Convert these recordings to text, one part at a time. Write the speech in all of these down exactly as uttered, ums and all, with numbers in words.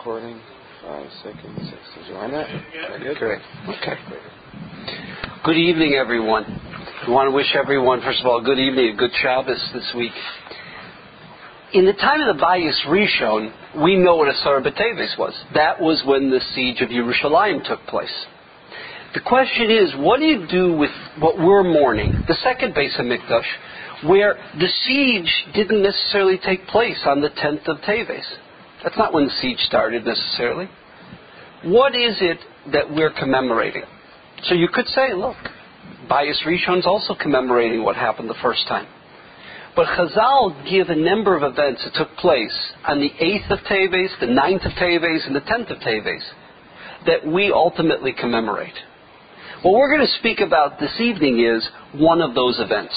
recording. Five seconds. Six. Did you line that? Good. Great. Okay. Good evening, everyone. We want to wish everyone, first of all, good evening, a good Shabbos this week. In the time of the Bayis Rishon, we know what Asar B'Teves was. That was when the siege of Yerushalayim took place. The question is, what do you do with what we're mourning, the second Beis HaMikdash, where the siege didn't necessarily take place on the tenth of Teves? That's not when the siege started necessarily. What is it that we're commemorating? So you could say, look, Bayis Rishon's also commemorating what happened the first time. But Chazal give a number of events that took place on the eighth of Teves, the ninth of Teves, and the tenth of Teves that we ultimately commemorate. What we're going to speak about this evening is one of those events.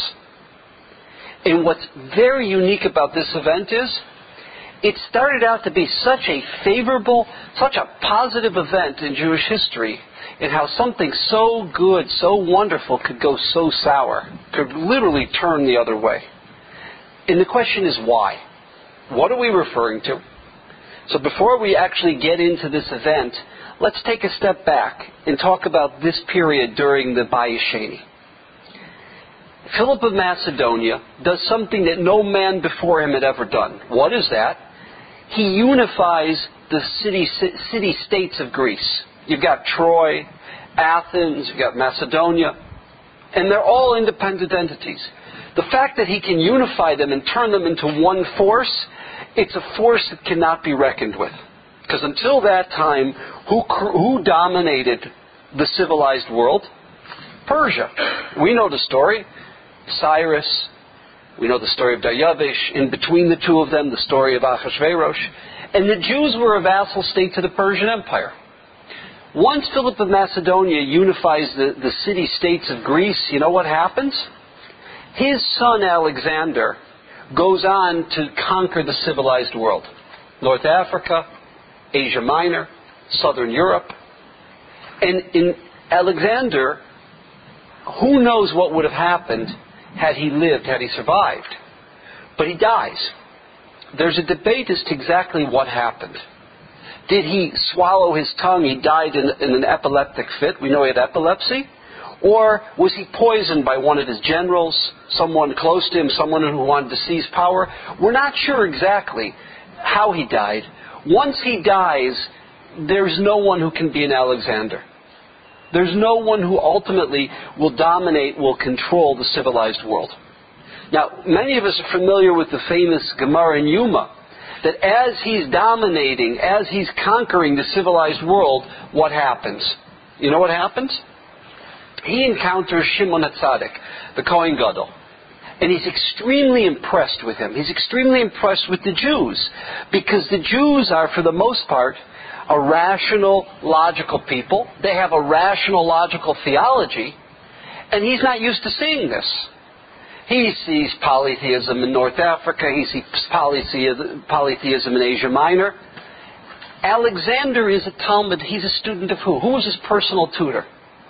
And what's very unique about this event is it started out to be such a favorable, such a positive event in Jewish history, and how something so good, so wonderful could go so sour, could literally turn the other way. And the question is why? What are we referring to? So before we actually get into this event, let's take a step back and talk about this period during the Bayis Sheni. Philip of Macedonia does something that no man before him had ever done. What is that? He unifies the city, city-states of Greece. You've got Troy, Athens, you've got Macedonia, and they're all independent entities. The fact that he can unify them and turn them into one force, it's a force that cannot be reckoned with. Because until that time, who, who dominated the civilized world? Persia. We know the story. Cyrus. We know the story of Daryavish. In between the two of them, the story of Achashverosh. And the Jews were a vassal state to the Persian Empire. Once Philip of Macedonia unifies the, the city-states of Greece, you know what happens? His son Alexander goes on to conquer the civilized world. North Africa, Asia Minor, Southern Europe. And in Alexander, who knows what would have happened had he lived, had he survived. But he dies. There's a debate as to exactly what happened. Did he swallow his tongue? He died in, in an epileptic fit. We know he had epilepsy. Or was he poisoned by one of his generals, someone close to him, someone who wanted to seize power? We're not sure exactly how he died. Once he dies, there's no one who can be an Alexander. There's no one who ultimately will dominate, will control the civilized world. Now, many of us are familiar with the famous Gemara in Yuma, that as he's dominating, as he's conquering the civilized world, what happens? You know what happens? He encounters Shimon HaTzadik, the Kohen Gadol. And he's extremely impressed with him. He's extremely impressed with the Jews. Because the Jews are, for the most part, a rational, logical people. They have a rational, logical theology. And he's not used to seeing this. He sees polytheism in North Africa. He sees polytheism in Asia Minor. Alexander is a Talmud. He's a student of who? Who was his personal tutor?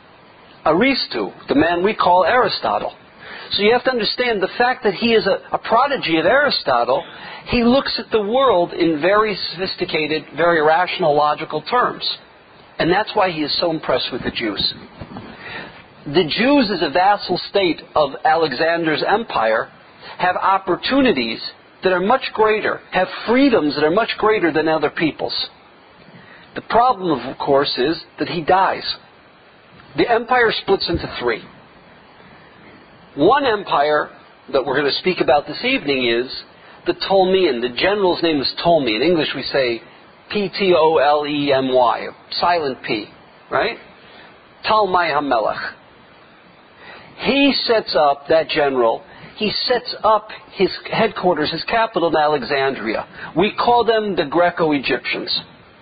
Aristu, the man we call Aristotle. So you have to understand the fact that he is a, a prodigy of Aristotle, he looks at the world in very sophisticated, very rational, logical terms. And that's why he is so impressed with the Jews. The Jews, as a vassal state of Alexander's empire, have opportunities that are much greater, have freedoms that are much greater than other people's. The problem, of course, is that he dies. The empire splits into three. One empire that we're going to speak about this evening is the Ptolemean. The general's name is Ptolemy. In English we say P T O L E M Y, silent P, right? Ptolemy HaMelech. He sets up, that general, he sets up his headquarters, his capital in Alexandria. We call them the Greco-Egyptians.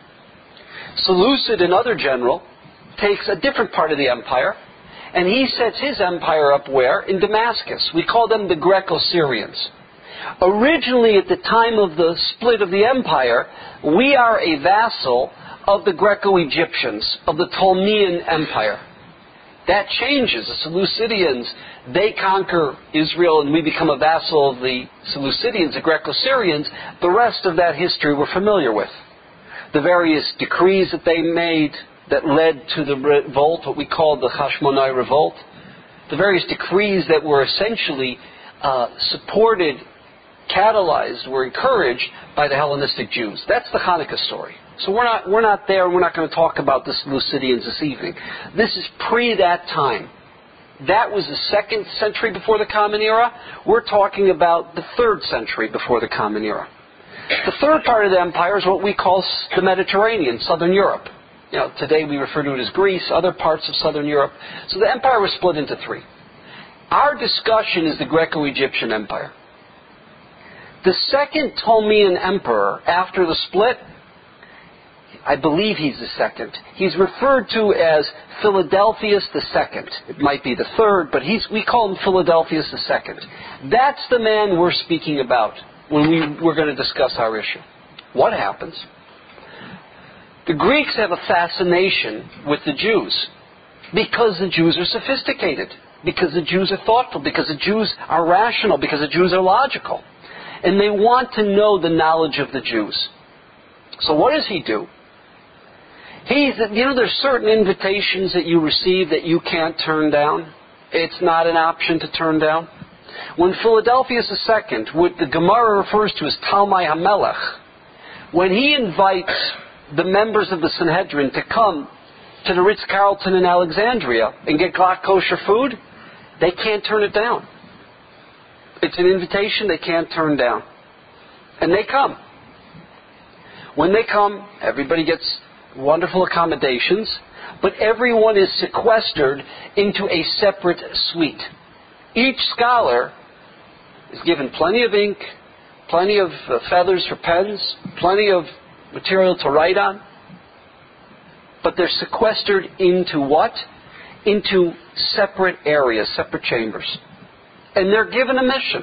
Seleucid, another general, takes a different part of the empire, and he sets his empire up where? In Damascus. We call them the Greco-Syrians. Originally, at the time of the split of the empire, we are a vassal of the Greco-Egyptians, of the Ptolemean Empire. That changes. The Seleucidians, they conquer Israel and we become a vassal of the Seleucidians, the Greco-Syrians. The rest of that history we're familiar with. the various decrees that they made that led to the revolt, what we call the Hashmonai revolt, the various decrees that were essentially uh, supported, catalyzed, were encouraged by the Hellenistic Jews. That's the Hanukkah story. So we're not we're not there, and we're not going to talk about the Lucidians this evening. This is pre that time. That was the second century before the Common Era. We're talking about the third century before the Common Era. The third part of the empire is what we call the Mediterranean, Southern Europe. You know, today we refer to it as Greece, other parts of Southern Europe. So the empire was split into three. Our discussion is the Greco-Egyptian Empire. The second Ptolemean emperor after the split, I believe he's the second. He's referred to as Philadelphus the Second. It might be the third, but he's, we call him Philadelphus the Second. That's the man we're speaking about when we, we're going to discuss our issue. What happens? The Greeks have a fascination with the Jews because the Jews are sophisticated, because the Jews are thoughtful, because the Jews are rational, because the Jews are logical. And they want to know the knowledge of the Jews. So what does he do? He's, you know, there's certain invitations that you receive that you can't turn down. It's not an option to turn down. When Philadelphus the Second, what the Gemara refers to as Talmai HaMelech, when he invites the members of the Sanhedrin to come to the Ritz-Carlton in Alexandria and get glatt kosher food, they can't turn it down. It's an invitation they can't turn down. And they come. When they come, everybody gets wonderful accommodations, but everyone is sequestered into a separate suite. Each scholar is given plenty of ink, plenty of uh, feathers for pens, plenty of material to write on, but they're sequestered into what? Into separate areas, separate chambers. And they're given a mission.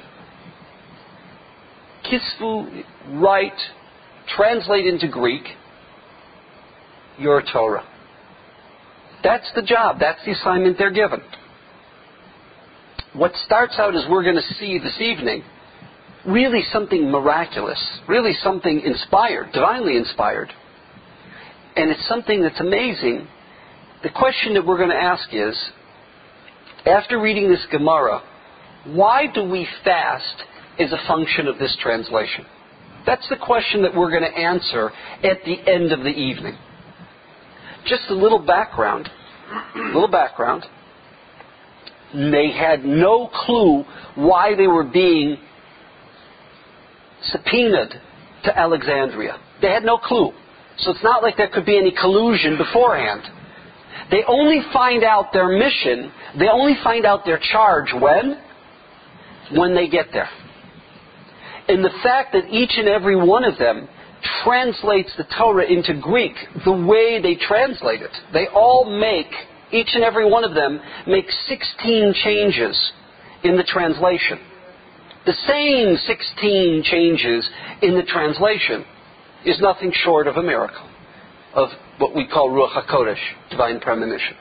Kisvu, write, translate into Greek your Torah. That's the job. That's the assignment they're given. What starts out, as we're going to see this evening, really something miraculous, really something inspired, divinely inspired. And it's something that's amazing. The question that we're going to ask is, after reading this Gemara, why do we fast as a function of this translation? That's the question that we're going to answer at the end of the evening. Just a little background. A little background. They had no clue why they were being subpoenaed to Alexandria. They had no clue. So it's not like there could be any collusion beforehand. They only find out their mission, they only find out their charge when? When they get there. And the fact that each and every one of them translates the Torah into Greek the way they translate it. They all make, each and every one of them, make sixteen changes in the translation. The same sixteen changes in the translation is nothing short of a miracle, of what we call Ruach HaKodesh, divine premonition.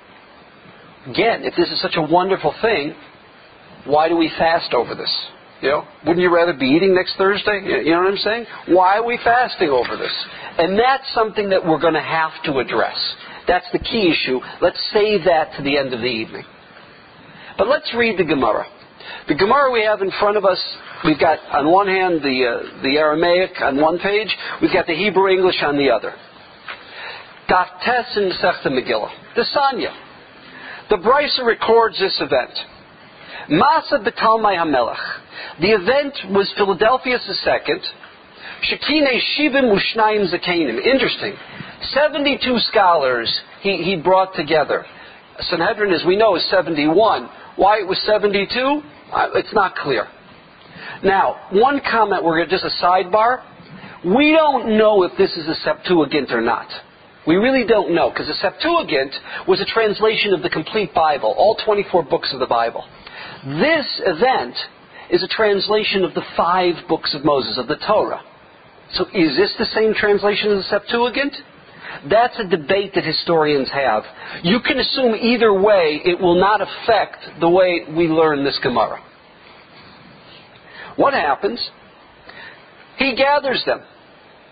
Again, if this is such a wonderful thing, why do we fast over this? You know, wouldn't you rather be eating next Thursday? You know what I'm saying? Why are we fasting over this? And that's something that we're going to have to address. That's the key issue. Let's save that to the end of the evening. But let's read the Gemara. The Gemara we have in front of us, we've got on one hand the uh, the Aramaic on one page, we've got the Hebrew English on the other. Daf Tes in Masechta Megillah. The Sanya. The Brisa records this event. Masa B'Talmai HaMelech. The event was Philadelphus the Second. Shekine Shivim Ushnayim Zakenim. Interesting. seventy-two scholars he, he brought together. Sanhedrin, as we know, is seventy-one. Why it was seventy-two? Uh, it's not clear. Now, one comment, we're just a sidebar. We don't know if this is a Septuagint or not. We really don't know, because the Septuagint was a translation of the complete Bible, all twenty-four books of the Bible. This event is a translation of the five books of Moses, of the Torah. So is this the same translation as the Septuagint? That's a debate that historians have. You can assume either way it will not affect the way we learn this Gemara. What happens? He gathers them.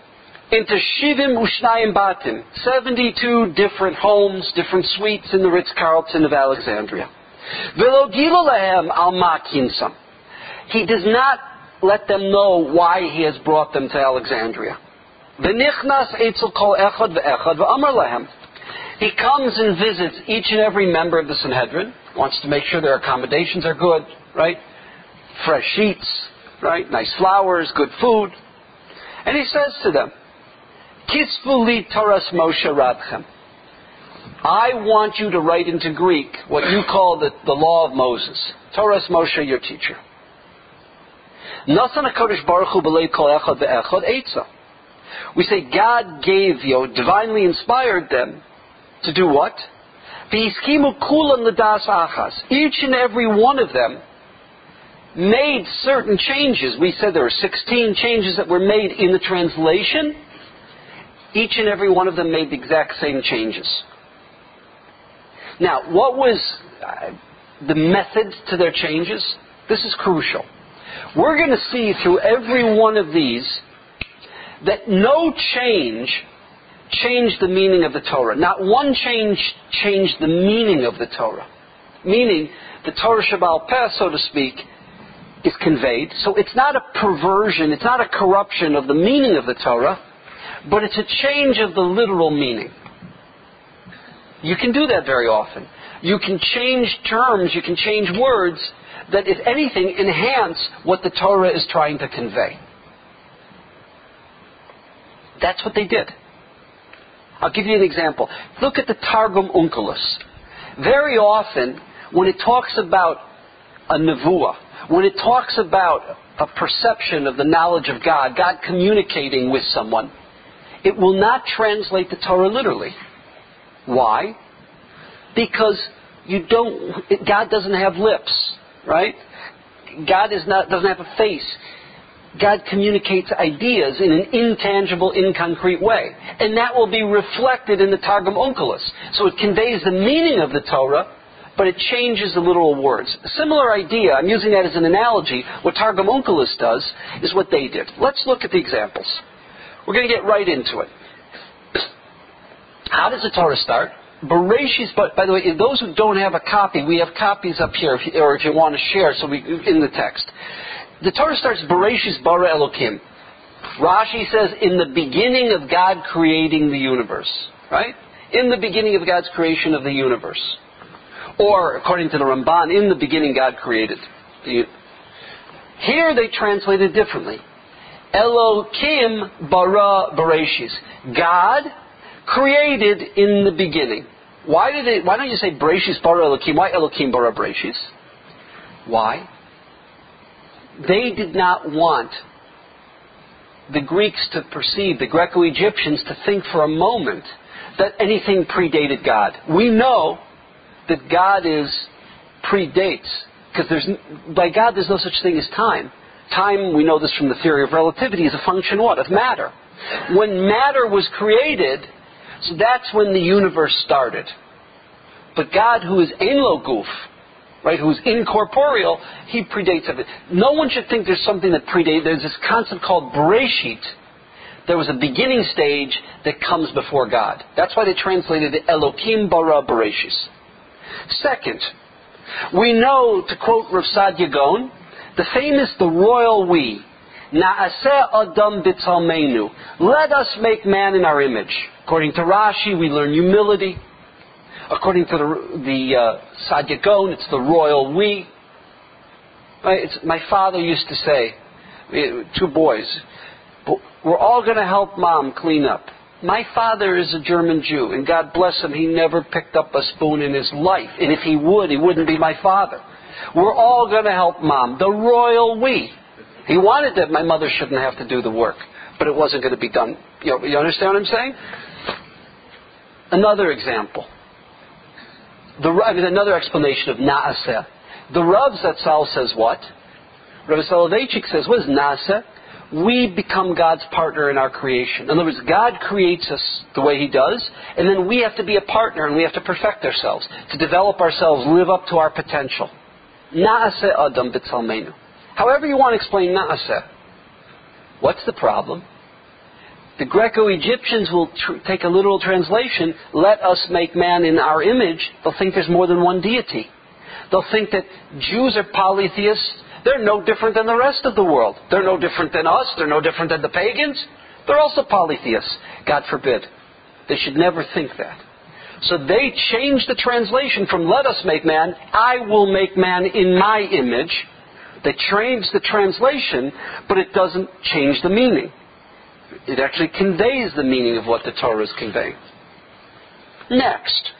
into Shivim Ushnayim Batim, seventy-two different homes, different suites in the Ritz-Carlton of Alexandria. V'lo gilu lahem al ma kinsam. He does not let them know why he has brought them to Alexandria. V'nichnas etzel kol echad v'echad v'amar lahem. He comes and visits each and every member of the Sanhedrin, wants to make sure their accommodations are good, right? Fresh sheets, right? Nice flowers, good food. And he says to them, Kisvu li Toras Moshe Rabchem. I want you to write into Greek what you call the, the law of Moses. Toras Moshe, your teacher. Nasan HaKadosh Baruch Hu b'lei kol echad ve'echad eitzah. We say God gave, you know, divinely inspired them to do what? V'hiskimu kulan l'das achas. Each and every one of them made certain changes. We said there were sixteen changes that were made in the translation. Each and every one of them made the exact same changes. Now, what was uh, the method to their changes? This is crucial. We're going to see through every one of these that no change changed the meaning of the Torah. Not one change changed the meaning of the Torah. Meaning, the Torah Shebaal Peh, so to speak, is conveyed. So it's not a perversion, it's not a corruption of the meaning of the Torah, but it's a change of the literal meaning. You can do that very often. You can change terms, you can change words that, if anything, enhance what the Torah is trying to convey. That's what they did. I'll give you an example. Look at the Targum Onkelos. Very often, when it talks about a nevuah, when it talks about a perception of the knowledge of God, God communicating with someone, it will not translate the Torah literally. Why? Because you don't. God doesn't have lips, right? God is not doesn't have a face. God communicates ideas in an intangible, inconcrete way, and that will be reflected in the Targum Onkelos. So it conveys the meaning of the Torah, but it changes the literal words. A similar idea, I'm using that as an analogy, what Targum Onkelos does is what they did. Let's look at the examples. We're going to get right into it. How does the Torah start? Bereshis, but by the way, those who don't have a copy, we have copies up here, if you, or if you want to share, so we in the text. The Torah starts Bereshis bara Elokim. Rashi says, in the beginning of God creating the universe, right? In the beginning of God's creation of the universe. Or, according to the Ramban, in the beginning God created. The, here they translate it differently. Elokim bara Bereshis. God created in the beginning. Why did it? Why don't you say Bereshis bara Elokim? Why Elokim bara Bereshis? Why? They did not want the Greeks to perceive, the Greco-Egyptians to think for a moment that anything predated God. We know that God is predates, because there's by God there's no such thing as time. Time, we know this from the theory of relativity, is a function what? Of matter. When matter was created, so that's when the universe started. But God, who is ein lo guf, right, who is incorporeal, he predates everything. No one should think there's something that predates. There's this concept called Bereshit. There was a beginning stage that comes before God. That's why they translated it Elokim bara Bereshis. Second, we know, to quote Rav Sadia Gaon, the famous, the royal we, Na'aseh Adam b'tzalmeinu, let us make man in our image. According to Rashi, we learn humility. According to the, the uh, Sadia Gaon, it's the royal we. Right? It's, my father used to say, two boys, we're all going to help mom clean up. My father is a German Jew, and God bless him, he never picked up a spoon in his life. And if he would, he wouldn't be my father. We're all going to help mom. The royal we. He wanted that my mother shouldn't have to do the work, but it wasn't going to be done. You know, you understand what I'm saying? Another example. The, I mean, another explanation of Na'aseh. The Rav Zatzal says what? Rav Soloveitchik says, what is Na'aseh? We become God's partner in our creation. In other words, God creates us the way He does, and then we have to be a partner and we have to perfect ourselves, to develop ourselves, live up to our potential. Na'aseh Adam b'tzalmeinu. However you want to explain Na'aseh. What's the problem? The Greco-Egyptians will tr- take a literal translation, let us make man in our image. They'll think there's more than one deity. They'll think that Jews are polytheists. They're no different than the rest of the world. They're no different than us. They're no different than the pagans. They're also polytheists. God forbid. They should never think that. So they changed the translation from let us make man, I will make man in my image. They changed the translation, but it doesn't change the meaning. It actually conveys the meaning of what the Torah is conveying. Next.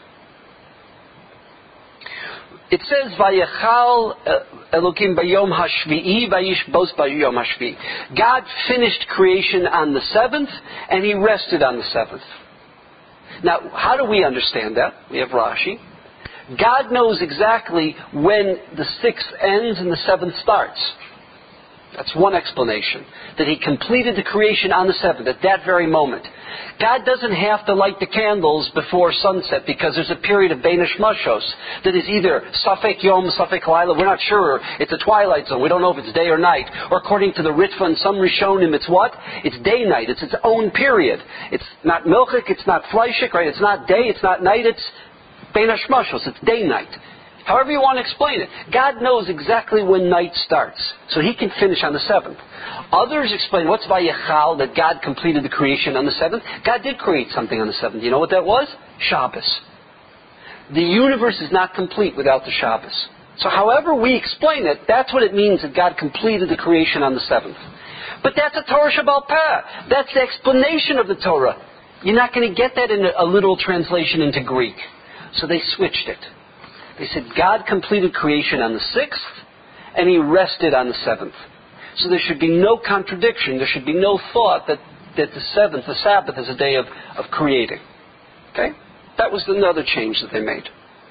It says, Vayechal Elokim bayom hashvi'i vayishbos bayom hashvi'i. God finished creation on the seventh, and He rested on the seventh. Now, how do we understand that? We have Rashi. God knows exactly when the sixth ends and the seventh starts. That's one explanation. That He completed the creation on the seventh, at that very moment. God doesn't have to light the candles before sunset because there's a period of Bein Hashmashos that is either Safek Yom, Safek Laila. We're not sure. It's a twilight zone. We don't know if it's day or night. Or according to the Ritva and some Rishonim, it's what? It's day-night. It's its own period. It's not Milchik, it's not Fleischik, right? It's not day, it's not night, it's Bein Hashmashos. It's day-night. However you want to explain it. God knows exactly when night starts. So He can finish on the seventh. Others explain, what's Vayechal, that God completed the creation on the seventh? God did create something on the seventh. You know what that was? Shabbos. The universe is not complete without the Shabbos. So however we explain it, that's what it means that God completed the creation on the seventh. But that's a Torah Shabbal Peh. That's the explanation of the Torah. You're not going to get that in a literal translation into Greek. So they switched it. They said God completed creation on the sixth, and He rested on the seventh. So there should be no contradiction. There should be no thought that, that the seventh, the Sabbath, is a day of, of creating. Okay? That was another change that they made.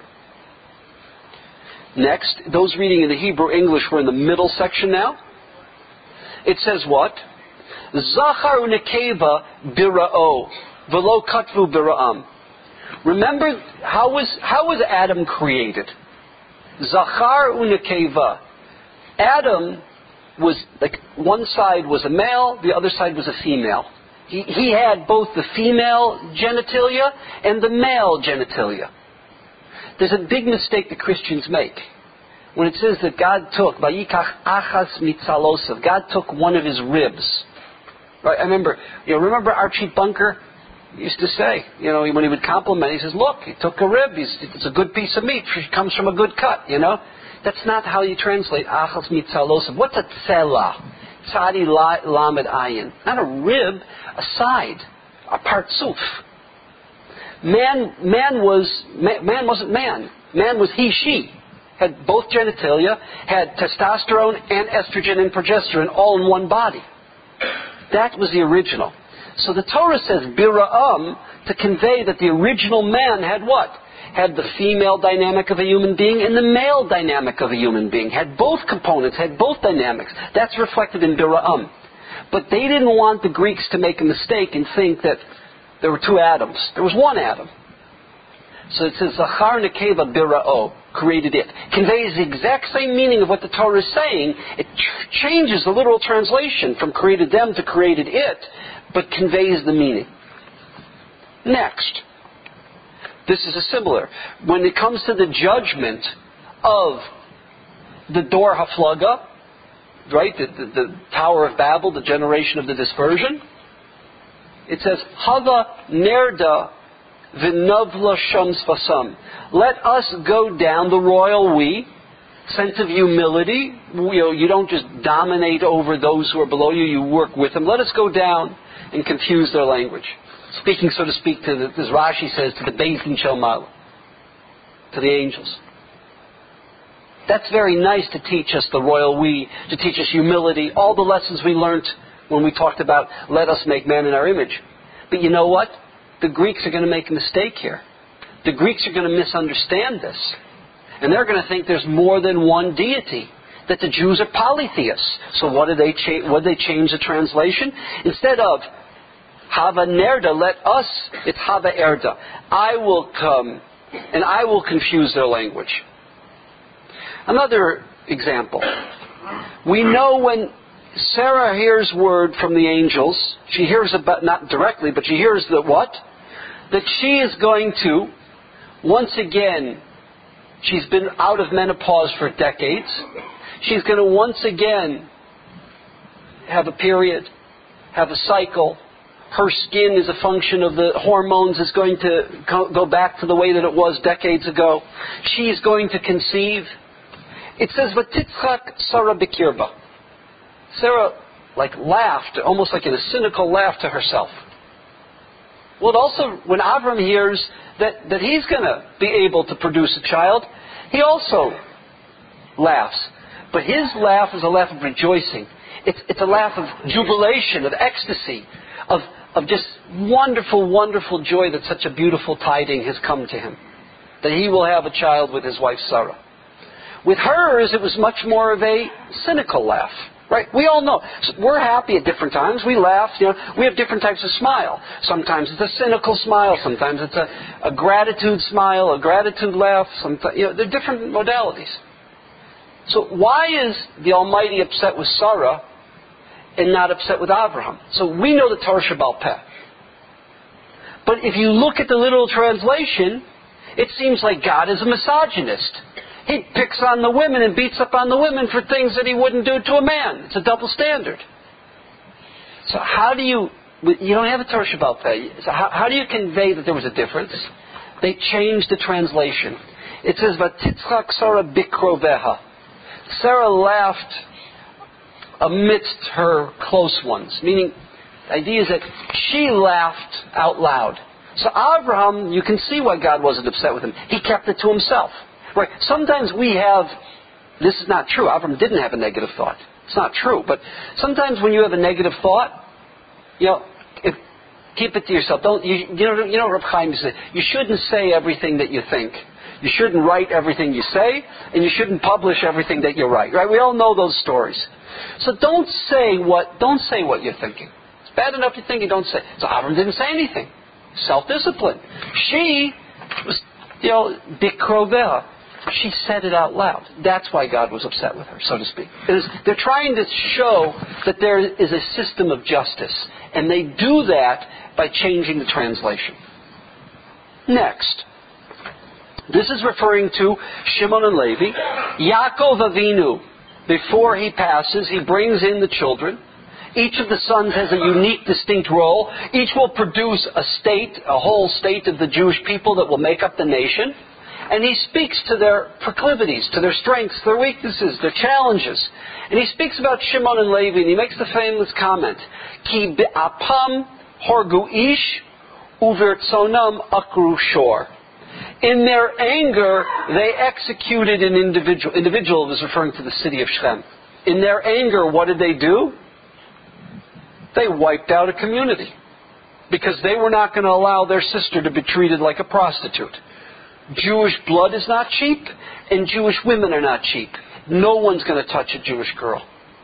Next, those reading in the Hebrew English, we're in the middle section now. It says what? Zachar u'nekeva bira'o, v'lo katvu bira'am. Remember, how was how was Adam created? Zachar u'nekeva. Adam was, like, one side was a male, the other side was a female. He, he had both the female genitalia and the male genitalia. There's a big mistake that Christians make. When it says that God took, Vayikach achas mitzalosav, God took one of His ribs. Right? I remember, you know, remember Archie Bunker? He used to say, you know, when he would compliment, he says, look, he took a rib. He's, it's a good piece of meat. It comes from a good cut, you know. That's not how you translate achas mitzalosav. What's a tzela? Tzadi lamed ayin. Not a rib, a side, a partsuf. Man, man was, man, man wasn't man. Man was he, she. Had both genitalia, had testosterone and estrogen and progesterone all in one body. That was the original. So the Torah says bira'am to convey that the original man had what? Had the female dynamic of a human being and the male dynamic of a human being. Had both components, had both dynamics. That's reflected in bira'am. But they didn't want the Greeks to make a mistake and think that there were two Adams. There was one Adam. So it says Zachar nekeva bira'o, created it. Conveys the exact same meaning of what the Torah is saying. It ch- changes the literal translation from created them to created it, but conveys the meaning. Next, this is a similar. When it comes to the judgment of the Dor HaFlaga, right, the, the, the Tower of Babel, the generation of the dispersion, it says, Hava nerda v'navla shams fasam. Let us go down, the royal we, sense of humility. You know, you don't just dominate over those who are below you, you work with them. Let us go down and confuse their language. Speaking, so to speak, to the, as Rashi says, to the Beis Din Shel Ma'ala, to the angels. That's very nice to teach us the royal we, to teach us humility, all the lessons we learned when we talked about let us make man in our image. But you know what? The Greeks are going to make a mistake here. The Greeks are going to misunderstand this. And they're going to think there's more than one deity. That the Jews are polytheists. So what did they cha- what did they change the translation? Instead of Hava Nerda, let us, it's Hava Erda. I will come and I will confuse their language. Another example. We know when Sarah hears word from the angels. She hears about, not directly, but she hears that what? That she is going to, once again, she's been out of menopause for decades. She's going to once again have a period, have a cycle. Her skin is a function of the hormones, is going to go back to the way that it was decades ago. She is going to conceive. It says, "Vatitzchak Sarah bikirba." Sarah, like, laughed, almost like in a cynical laugh to herself. Well, it also, when Avram hears that, that he's going to be able to produce a child, he also laughs. But his laugh is a laugh of rejoicing. It's, it's a laugh of jubilation, of ecstasy, of, of just wonderful, wonderful joy that such a beautiful tiding has come to him, that he will have a child with his wife Sarah. With hers, it was much more of a cynical laugh. Right? We all know. We're happy at different times. We laugh. You know, we have different types of smile. Sometimes it's a cynical smile. Sometimes it's a, a gratitude smile, a gratitude laugh. Sometimes, you know, there are different modalities. So why is the Almighty upset with Sarah and not upset with Abraham? So we know the Torah Shabbal Peh. But if you look at the literal translation, it seems like God is a misogynist. He picks on the women and beats up on the women for things that he wouldn't do to a man. It's a double standard. So how do you... You don't have a Torah Shabbal Peh. So how, how do you convey that there was a difference? They changed the translation. It says, "Vatitzchak Sarah bikroveha." Sarah laughed amidst her close ones. Meaning, the idea is that she laughed out loud. So Abraham, you can see why God wasn't upset with him. He kept it to himself. Right. Sometimes we have, this is not true, Avram didn't have a negative thought. It's not true. But sometimes when you have a negative thought, you know, if, keep it to yourself. Don't you, you know? You know, Reb Chaim said, you shouldn't say everything that you think. You shouldn't write everything you say, and you shouldn't publish everything that you write. Right? We all know those stories. So don't say what don't say what you're thinking. It's bad enough you think you don't say. So Avram didn't say anything. Self-discipline. She was, you know, bikroveh. She said it out loud. That's why God was upset with her, so to speak. It is, they're trying to show that there is a system of justice. And they do that by changing the translation. Next. This is referring to Shimon and Levi. Yaakov Avinu, before he passes, he brings in the children. Each of the sons has a unique, distinct role. Each will produce a state, a whole state of the Jewish people that will make up the nation. And he speaks to their proclivities, to their strengths, their weaknesses, their challenges. And he speaks about Shimon and Levi, and he makes the famous comment, Ki be'apam horgu ish uvertzonam akru shor. In their anger, they executed an individual. Individual was referring to the city of Shechem. In their anger, what did they do? They wiped out a community. Because they were not going to allow their sister to be treated like a prostitute. Jewish blood is not cheap, and Jewish women are not cheap. No one's going to touch a Jewish girl.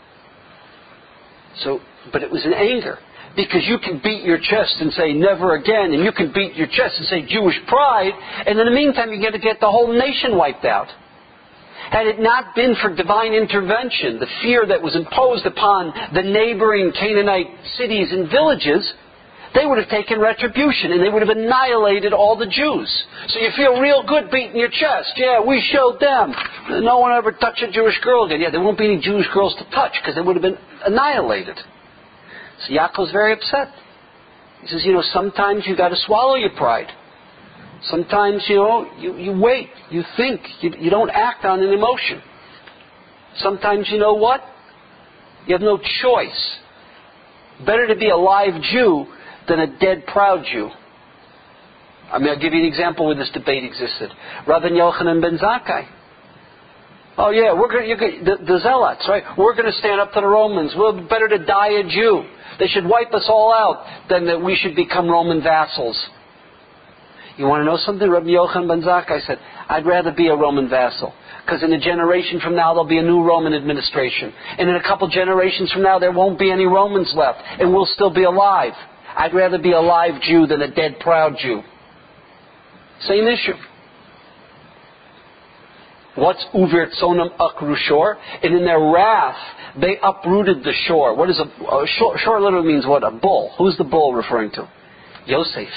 So, but it was in anger. Because you can beat your chest and say, never again, and you can beat your chest and say, Jewish pride, and in the meantime you're going to get the whole nation wiped out. Had it not been for divine intervention, the fear that was imposed upon the neighboring Canaanite cities and villages, they would have taken retribution and they would have annihilated all the Jews. So you feel real good beating your chest. Yeah, we showed them. No one ever touched a Jewish girl again. Yeah, there won't be any Jewish girls to touch because they would have been annihilated. So Yaakov's very upset. He says, you know, sometimes you got to swallow your pride. Sometimes, you know, you, you wait, you think, you, you don't act on an emotion. Sometimes, you know what? You have no choice. Better to be a live Jew than a dead proud Jew. I mean, I'll give you an example where this debate existed. Rabban Yochanan ben Zakkai. Oh yeah, we're going to, the, the Zealots, right? We're going to stand up to the Romans. We're better to die a Jew. They should wipe us all out than that we should become Roman vassals. You want to know something? Rabbi Yochanan ben Zakkai said, I'd rather be a Roman vassal. Because in a generation from now, there'll be a new Roman administration. And in a couple generations from now, there won't be any Romans left. And we'll still be alive. I'd rather be a live Jew than a dead, proud Jew. Same issue. What's uvirtzonam akru shor? And in their wrath, they uprooted the shore. What is a, a shore, shore literally means what? A bull. Who's the bull referring to? Yosef.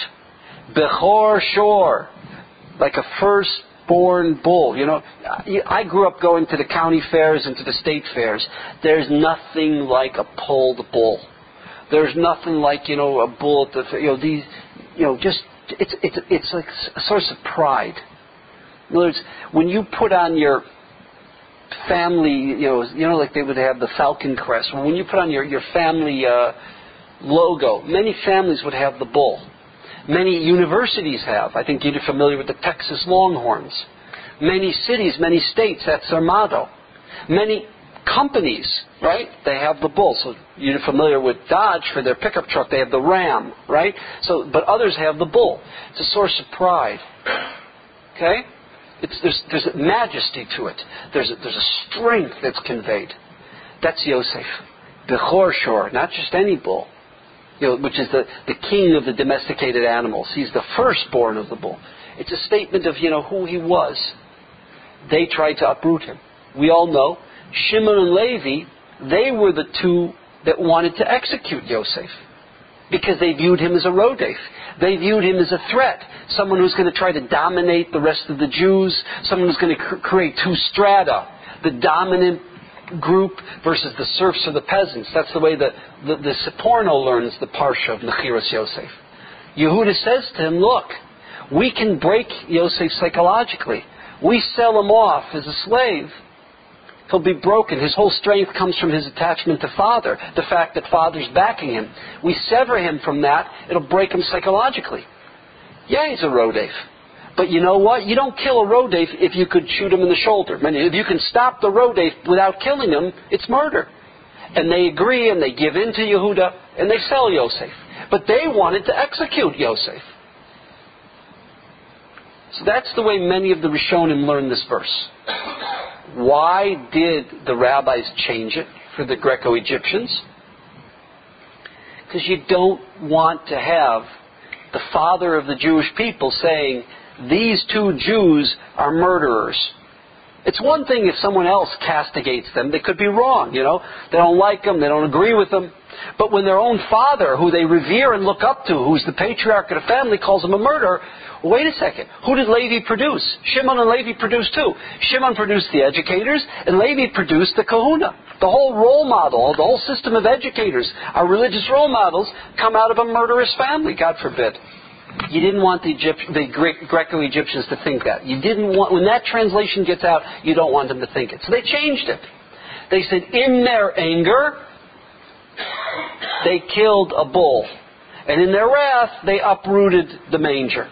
Bechor shor. Like a firstborn bull. You know, I grew up going to the county fairs and to the state fairs. There's nothing like a pulled bull. There's nothing like, you know, a bull at the, you know, these, you know, just, it's, it's, it's like a source of pride. In other words, when you put on your family, you know, you know, like they would have the falcon crest. When you put on your, your family uh, logo, many families would have the bull. Many universities have. I think you're familiar with the Texas Longhorns. Many cities, many states, that's their motto. Many companies, right, they have the bull. So you're familiar with Dodge for their pickup truck. They have the Ram, right? So, but others have the bull. It's a source of pride. Okay? It's, there's, there's a majesty to it. There's a, there's a strength that's conveyed. That's Yosef. Bechor shor, not just any bull, you know, which is the, the king of the domesticated animals. He's the firstborn of the bull. It's a statement of, you know, who he was. They tried to uproot him. We all know Shimon and Levi, they were the two that wanted to execute Yosef because they viewed him as a rodef. They viewed him as a threat, someone who's going to try to dominate the rest of the Jews, someone who's going to cr- create two strata, the dominant group versus the serfs or the peasants. That's the way the, the, the Seporno learns the Parsha of Nechiras Yosef. Yehuda says to him, look, we can break Yosef psychologically. We sell him off as a slave. He'll be broken. His whole strength comes from his attachment to Father, the fact that Father's backing him. We sever him from that, it'll break him psychologically. Yeah, he's a rodef. But you know what? You don't kill a rodef if you could shoot him in the shoulder. I mean, if you can stop the rodef without killing him, it's murder. And they agree and they give in to Yehuda and they sell Yosef. But they wanted to execute Yosef. So that's the way many of the Rishonim learn this verse. Why did the rabbis change it for the Greco-Egyptians? Because you don't want to have the father of the Jewish people saying, these two Jews are murderers. It's one thing if someone else castigates them. They could be wrong, you know. They don't like them. They don't agree with them. But when their own father, who they revere and look up to, who's the patriarch of the family, calls them a murderer, wait a second. Who did Levi produce? Shimon and Levi produced too. Shimon produced the educators, and Levi produced the kahuna. The whole role model, the whole system of educators, our religious role models, come out of a murderous family, God forbid. You didn't want the, Egypt, the Greco-Egyptians to think that. You didn't want, when that translation gets out, you don't want them to think it. So they changed it. They said, in their anger, they killed a bull. And in their wrath, they uprooted the manger.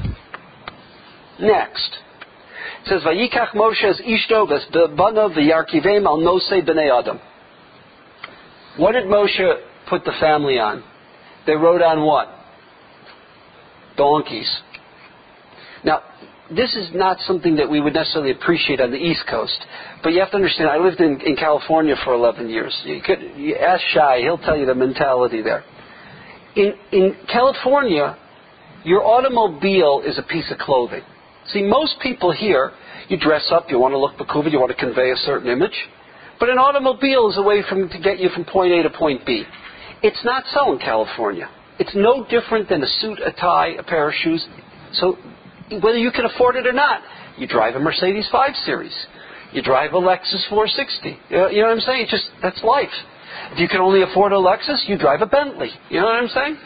Next. It says, Vayikach Moshe es ishto v'banav v'yarkivem al nosei b'nei Adam. What did Moshe put the family on? They rode on what? Donkeys. Now, this is not something that we would necessarily appreciate on the East Coast. But you have to understand, I lived in, in California for eleven years. You could you ask Shai, he'll tell you the mentality there. In, in California, your automobile is a piece of clothing. See, most people here, you dress up, you want to look bakuvit, you want to convey a certain image. But an automobile is a way from, to get you from point A to point B. It's not so in California. It's no different than a suit, a tie, a pair of shoes. So whether you can afford it or not, you drive a Mercedes five series. You drive a Lexus four sixty. You know, you know what I'm saying? It's just, that's life. If you can only afford a Lexus, you drive a Bentley. You know what I'm saying?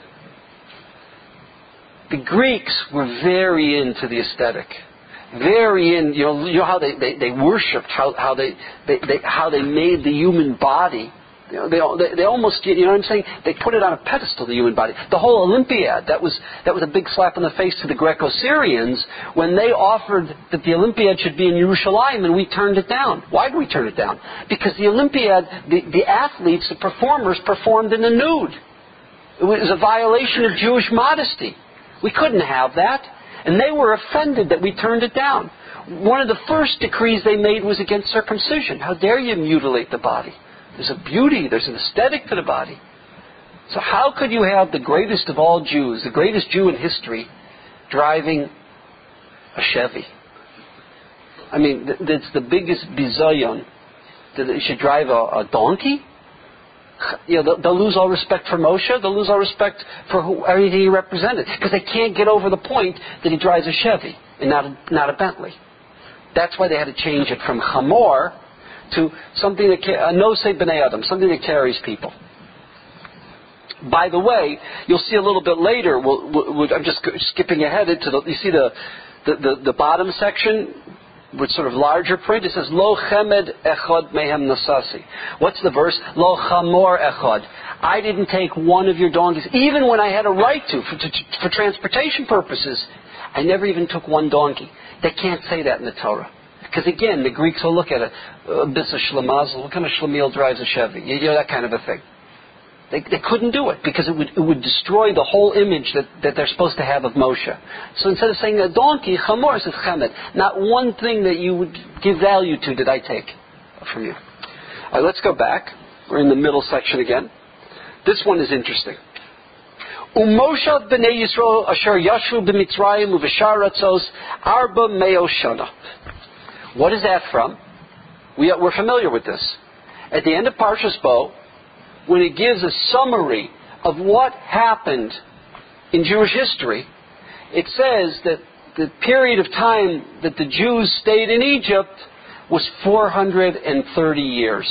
The Greeks were very into the aesthetic. Very in, you know, you know how they, they, they worshipped, how, how they, they, they how they made the human body. You know, they, they, they almost, you know what I'm saying? They put it on a pedestal, the human body. The whole Olympiad, that was that was a big slap in the face to the Greco-Syrians when they offered that the Olympiad should be in Yerushalayim, and we turned it down. Why did we turn it down? Because the Olympiad, the, the athletes, the performers performed in the nude. It was a violation of Jewish modesty. We couldn't have that. And they were offended that we turned it down. One of the first decrees they made was against circumcision. How dare you mutilate the body? There's a beauty, there's an aesthetic to the body. So how could you have the greatest of all Jews, the greatest Jew in history, driving a Chevy? I mean, th- it's the biggest bizayon that you should drive a, a donkey. You know, they'll, they'll lose all respect for Moshe. They'll lose all respect for who, everything he represented, because they can't get over the point that he drives a Chevy and not a, not a Bentley. That's why they had to change it from chamor to something that a nosei b'nei adam, something that carries people. By the way, you'll see a little bit later. We'll, we'll, I'm just skipping ahead into the. You see the the, the, the bottom section with sort of larger print. It says Lo chemed echad mehem nasasi. What's the verse? Lo chamor echad. I didn't take one of your donkeys, even when I had a right to for, to, for transportation purposes. I never even took one donkey. They can't say that in the Torah. Because again, the Greeks will look at it. Bissa shlemazel. What kind of shlemiel drives a Chevy? You know, that kind of a thing. They, they couldn't do it because it would, it would destroy the whole image that, that they're supposed to have of Moshe. So instead of saying a donkey, chamor says chemed. Not one thing that you would give value to did I take from you. All right, let's go back. We're in the middle section again. This one is interesting. Umoshav b'nei Yisrael asher yashu b'mitzrayim uv'shar ratzos arba meo shana. What is that from? We, we're familiar with this. At the end of Parshas Bo, when it gives a summary of what happened in Jewish history, it says that the period of time that the Jews stayed in Egypt was four hundred thirty years.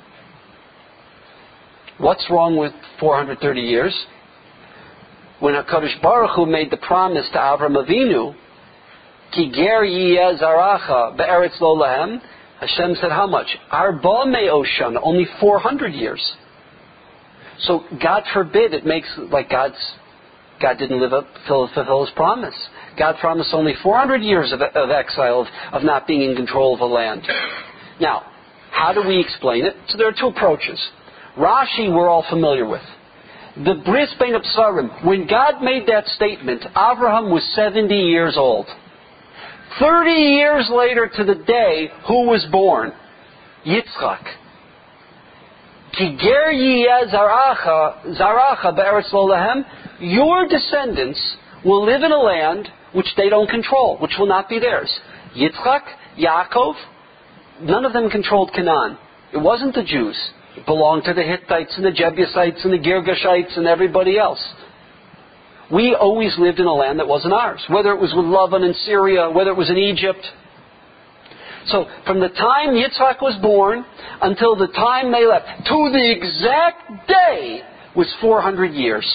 What's wrong with four hundred thirty years? When HaKadosh Baruch Hu made the promise to Avram Avinu, Ki ger yiyeh zaracha be'eretz lo lahem, Hashem said how much? Arba me'o shana, only four hundred years. So God forbid it makes like God's God didn't live up fulfill, fulfill His promise. God promised only four hundred years of, of exile, of, of not being in control of a land. Now, how do we explain it? So there are two approaches. Rashi we're all familiar with. The Bris Bein Absarim, when God made that statement, Abraham was seventy years old. Thirty years later to the day, who was born? Yitzchak. Ki ger yiyeh zaracha, zaracha be'eretz lo lahem. Your descendants will live in a land which they don't control, which will not be theirs. Yitzchak, Yaakov, none of them controlled Canaan. It wasn't the Jews. It belonged to the Hittites and the Jebusites and the Girgashites and everybody else. We always lived in a land that wasn't ours, whether it was with Lavan in Syria, whether it was in Egypt. So, from the time Yitzchak was born until the time they left, to the exact day, was four hundred years.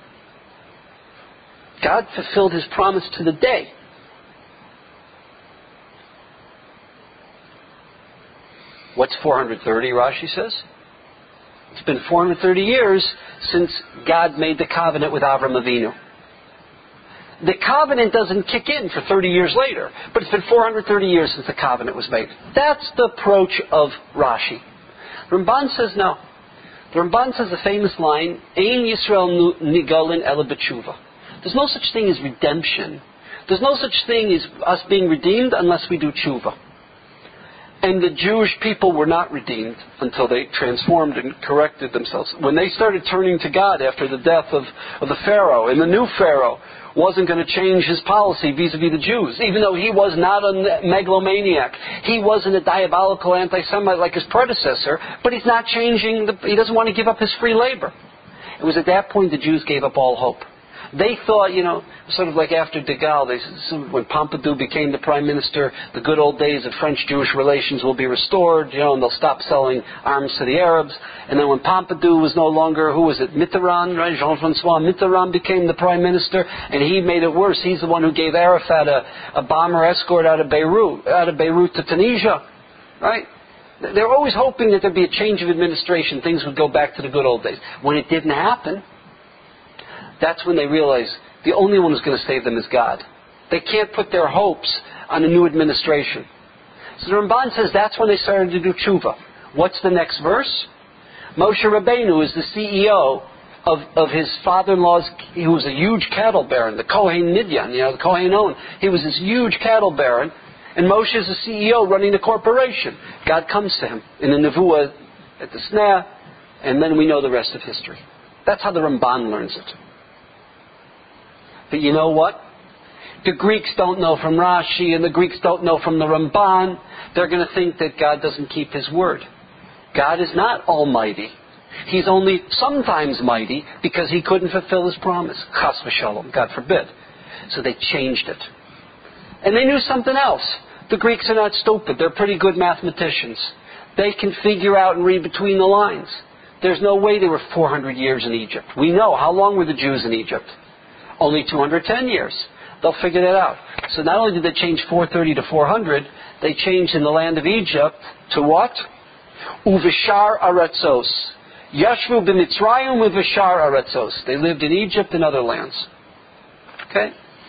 God fulfilled His promise to the day. What's four hundred thirty, Rashi says? It's been four hundred thirty years since God made the covenant with Avram Avinu. The covenant doesn't kick in for thirty years later, but it's been four hundred thirty years since the covenant was made. That's the approach of Rashi. Ramban says no. The Ramban says the famous line, Ein Yisrael nigalin ela b'tshuva. There's no such thing as redemption. There's no such thing as us being redeemed unless we do tshuva. And the Jewish people were not redeemed until they transformed and corrected themselves. When they started turning to God after the death of, of the Pharaoh, and the new Pharaoh wasn't going to change his policy vis-a-vis the Jews, even though he was not a megalomaniac. He wasn't a diabolical anti-Semite like his predecessor, but he's not changing, the, he doesn't want to give up his free labor. It was at that point the Jews gave up all hope. They thought, you know, sort of like after de Gaulle, they, when Pompidou became the prime minister, the good old days of French-Jewish relations will be restored, you know, and they'll stop selling arms to the Arabs. And then when Pompidou was no longer, who was it, Mitterrand, right? Jean-Francois Mitterrand became the prime minister, and he made it worse. He's the one who gave Arafat a, a bomber escort out of Beirut, out of Beirut to Tunisia, right? They're always hoping that there'd be a change of administration, things would go back to the good old days. When it didn't happen, that's when they realize the only one who's going to save them is God. They can't put their hopes on a new administration. So the Ramban says that's when they started to do tshuva. What's the next verse? Moshe Rabbeinu is the C E O of, of his father-in-law's, he was a huge cattle baron, the Kohen Midian, you know, the Kohen On. He was this huge cattle baron, and Moshe is the C E O running the corporation. God comes to him in the Nevuah at the Sneh, and then we know the rest of history. That's how the Ramban learns it. But you know what? the Greeks don't know from Rashi and the Greeks don't know from the Ramban, they're going to think that God doesn't keep His word. God is not almighty. He's only sometimes mighty because He couldn't fulfill His promise. Chas v'shalom, God forbid. So they changed it. And they knew something else. The Greeks are not stupid. They're pretty good mathematicians. They can figure out and read between the lines. There's no way they were four hundred years in Egypt. We know. How long were the Jews in Egypt? Only two hundred ten years. They'll figure that out. So not only did they change four thirty to four hundred, they changed in the land of Egypt to what? Uvishar aratzos. Yashvu b'mitzrayim uvishar aratzos. They lived in Egypt and other lands. Okay?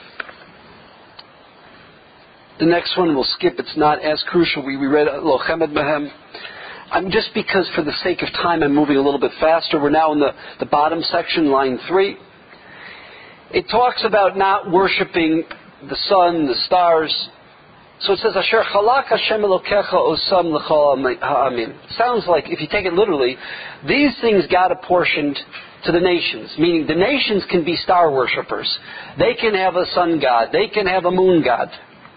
The next one we'll skip. It's not as crucial. We, we read Lochemed Mehem. I'm just because for the sake of time I'm moving a little bit faster. We're now in the, the bottom section, line three. It talks about not worshipping the sun, the stars. So it says, Asher chalak Hashem Elokecha osam l'chol ha'amim. Sounds like, if you take it literally, these things God apportioned to the nations. Meaning the nations can be star worshippers. They can have a sun god. They can have a moon god.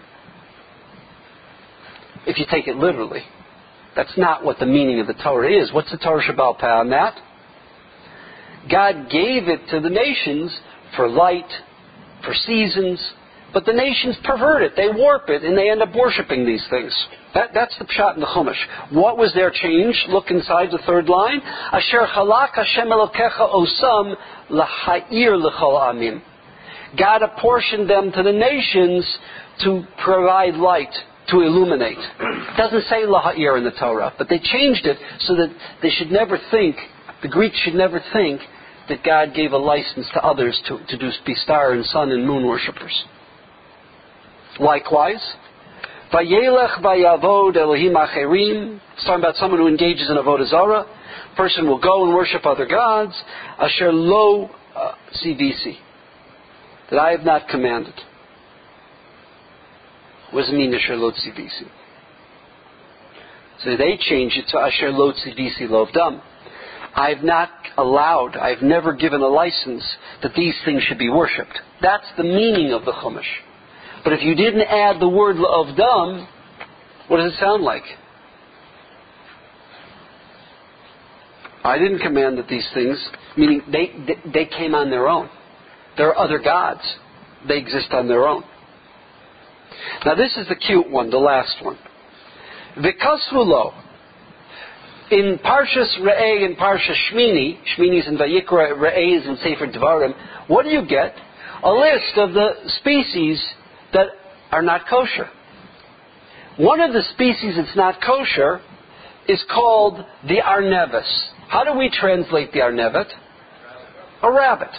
If you take it literally. That's not what the meaning of the Torah is. What's the Torah Shabbal Peh on that? God gave it to the nations for light, for seasons, but the nations pervert it, they warp it, and they end up worshipping these things. That, that's the pshat in the Chumash. What was their change? Look inside the third line. Asher chalak Hashem Elokecha osam l'ha'ir l'chol amim. God apportioned them to the nations to provide light, to illuminate. It doesn't say laha'ir in the Torah, but they changed it so that they should never think, the Greeks should never think that God gave a license to others to, to do, be star and sun and moon worshippers. Likewise, Vayelech vayavod Elohim acherim. It's talking about someone who engages in avodah zarah. Person will go and worship other gods. Asher lo tzivisi. That I have not commanded. What does it mean, Asher lo tzivisi? So they changed it to Asher lo tzivisi lovdam. I have not allowed, I have never given a license that these things should be worshipped. That's the meaning of the Chumash. But if you didn't add the word lovdam, what does it sound like? I didn't command that these things, meaning they, they, they came on their own. There are other gods. They exist on their own. Now this is the cute one, the last one. Vikasvulo. In Parshas Re'eh and Parshas Shmini, Shmini is in Vayikra, Re'eh is in Sefer Devarim, what do you get? A list of the species that are not kosher. One of the species that's not kosher is called the arnevis. How do we translate the arnevet? A rabbit.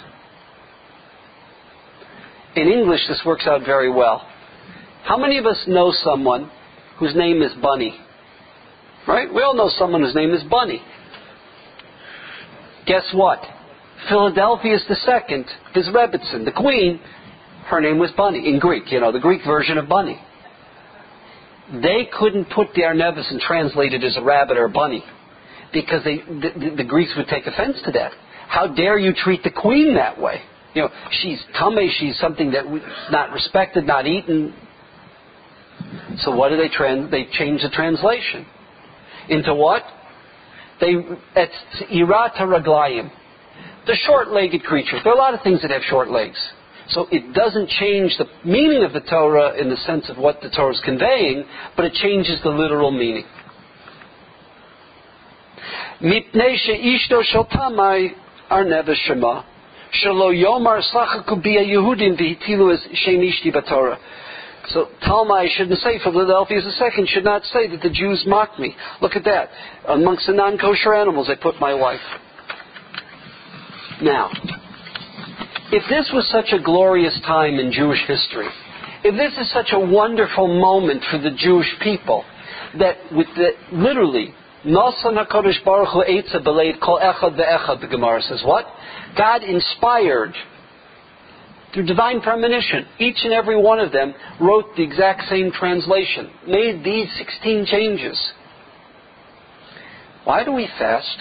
In English this works out very well. How many of us know someone whose name is Bunny? Right? We all know someone whose name is Bunny. Guess what? Philadelphius the Second, his Rebbitzin, the queen, her name was Bunny in Greek, you know, the Greek version of Bunny. They couldn't put the arnevis and translate it as a rabbit or a bunny because they, the, the Greeks would take offense to that. How dare you treat the queen that way? You know, she's tame, she's something that not respected, not eaten. So what do they trans? They change the translation into what? They it's irata raglayim, the short-legged creature. There are a lot of things that have short legs. So it doesn't change the meaning of the Torah in the sense of what the Torah is conveying, but it changes the literal meaning. Mipnei she'ishto shel tamai arneves shema shelo yomar sachaku b'ya Yehudim v'hitilu es shem ishti b'Torah. So Talmai shouldn't say, Philadelphia is the second, should not say that the Jews mocked me. Look at that. Amongst the non-kosher animals, I put my wife. Now, if this was such a glorious time in Jewish history, if this is such a wonderful moment for the Jewish people, that with the, literally, Nasan HaKadosh Baruch Hu Eitza B'Leid Kol Echad Ve'echad, the Gemara says what? God inspired, through divine premonition, each and every one of them wrote the exact same translation, made these sixteen changes. Why do we fast?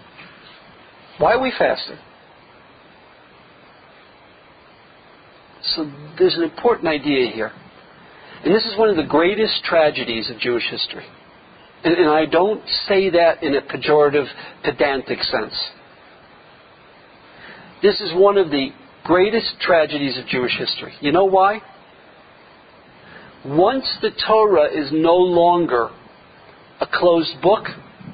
Why are we fasting? So there's an important idea here. And this is one of the greatest tragedies of Jewish history. And, and I don't say that in a pejorative, pedantic sense. This is one of the greatest tragedies of Jewish history. You know why? Once the Torah is no longer a closed book,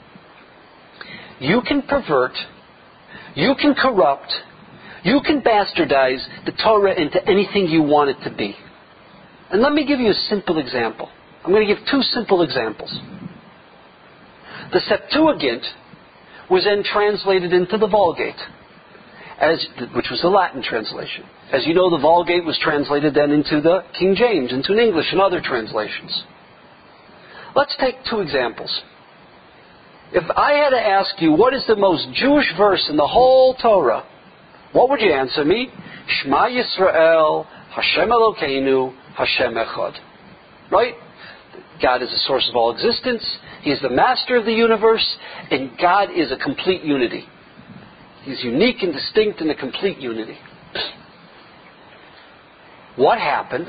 you can pervert, you can corrupt, you can bastardize the Torah into anything you want it to be. And let me give you a simple example. I'm going to give two simple examples. The Septuagint was then translated into the Vulgate, as, which was the Latin translation. As you know, the Vulgate was translated then into the King James, into English and other translations. Let's take two examples. If I had to ask you, what is the most Jewish verse in the whole Torah, what would you answer me? Shema Yisrael, Hashem Elokeinu, Hashem Echad. Right? God is the source of all existence. He is the master of the universe. And God is a complete unity. He's unique and distinct in a complete unity. What happened?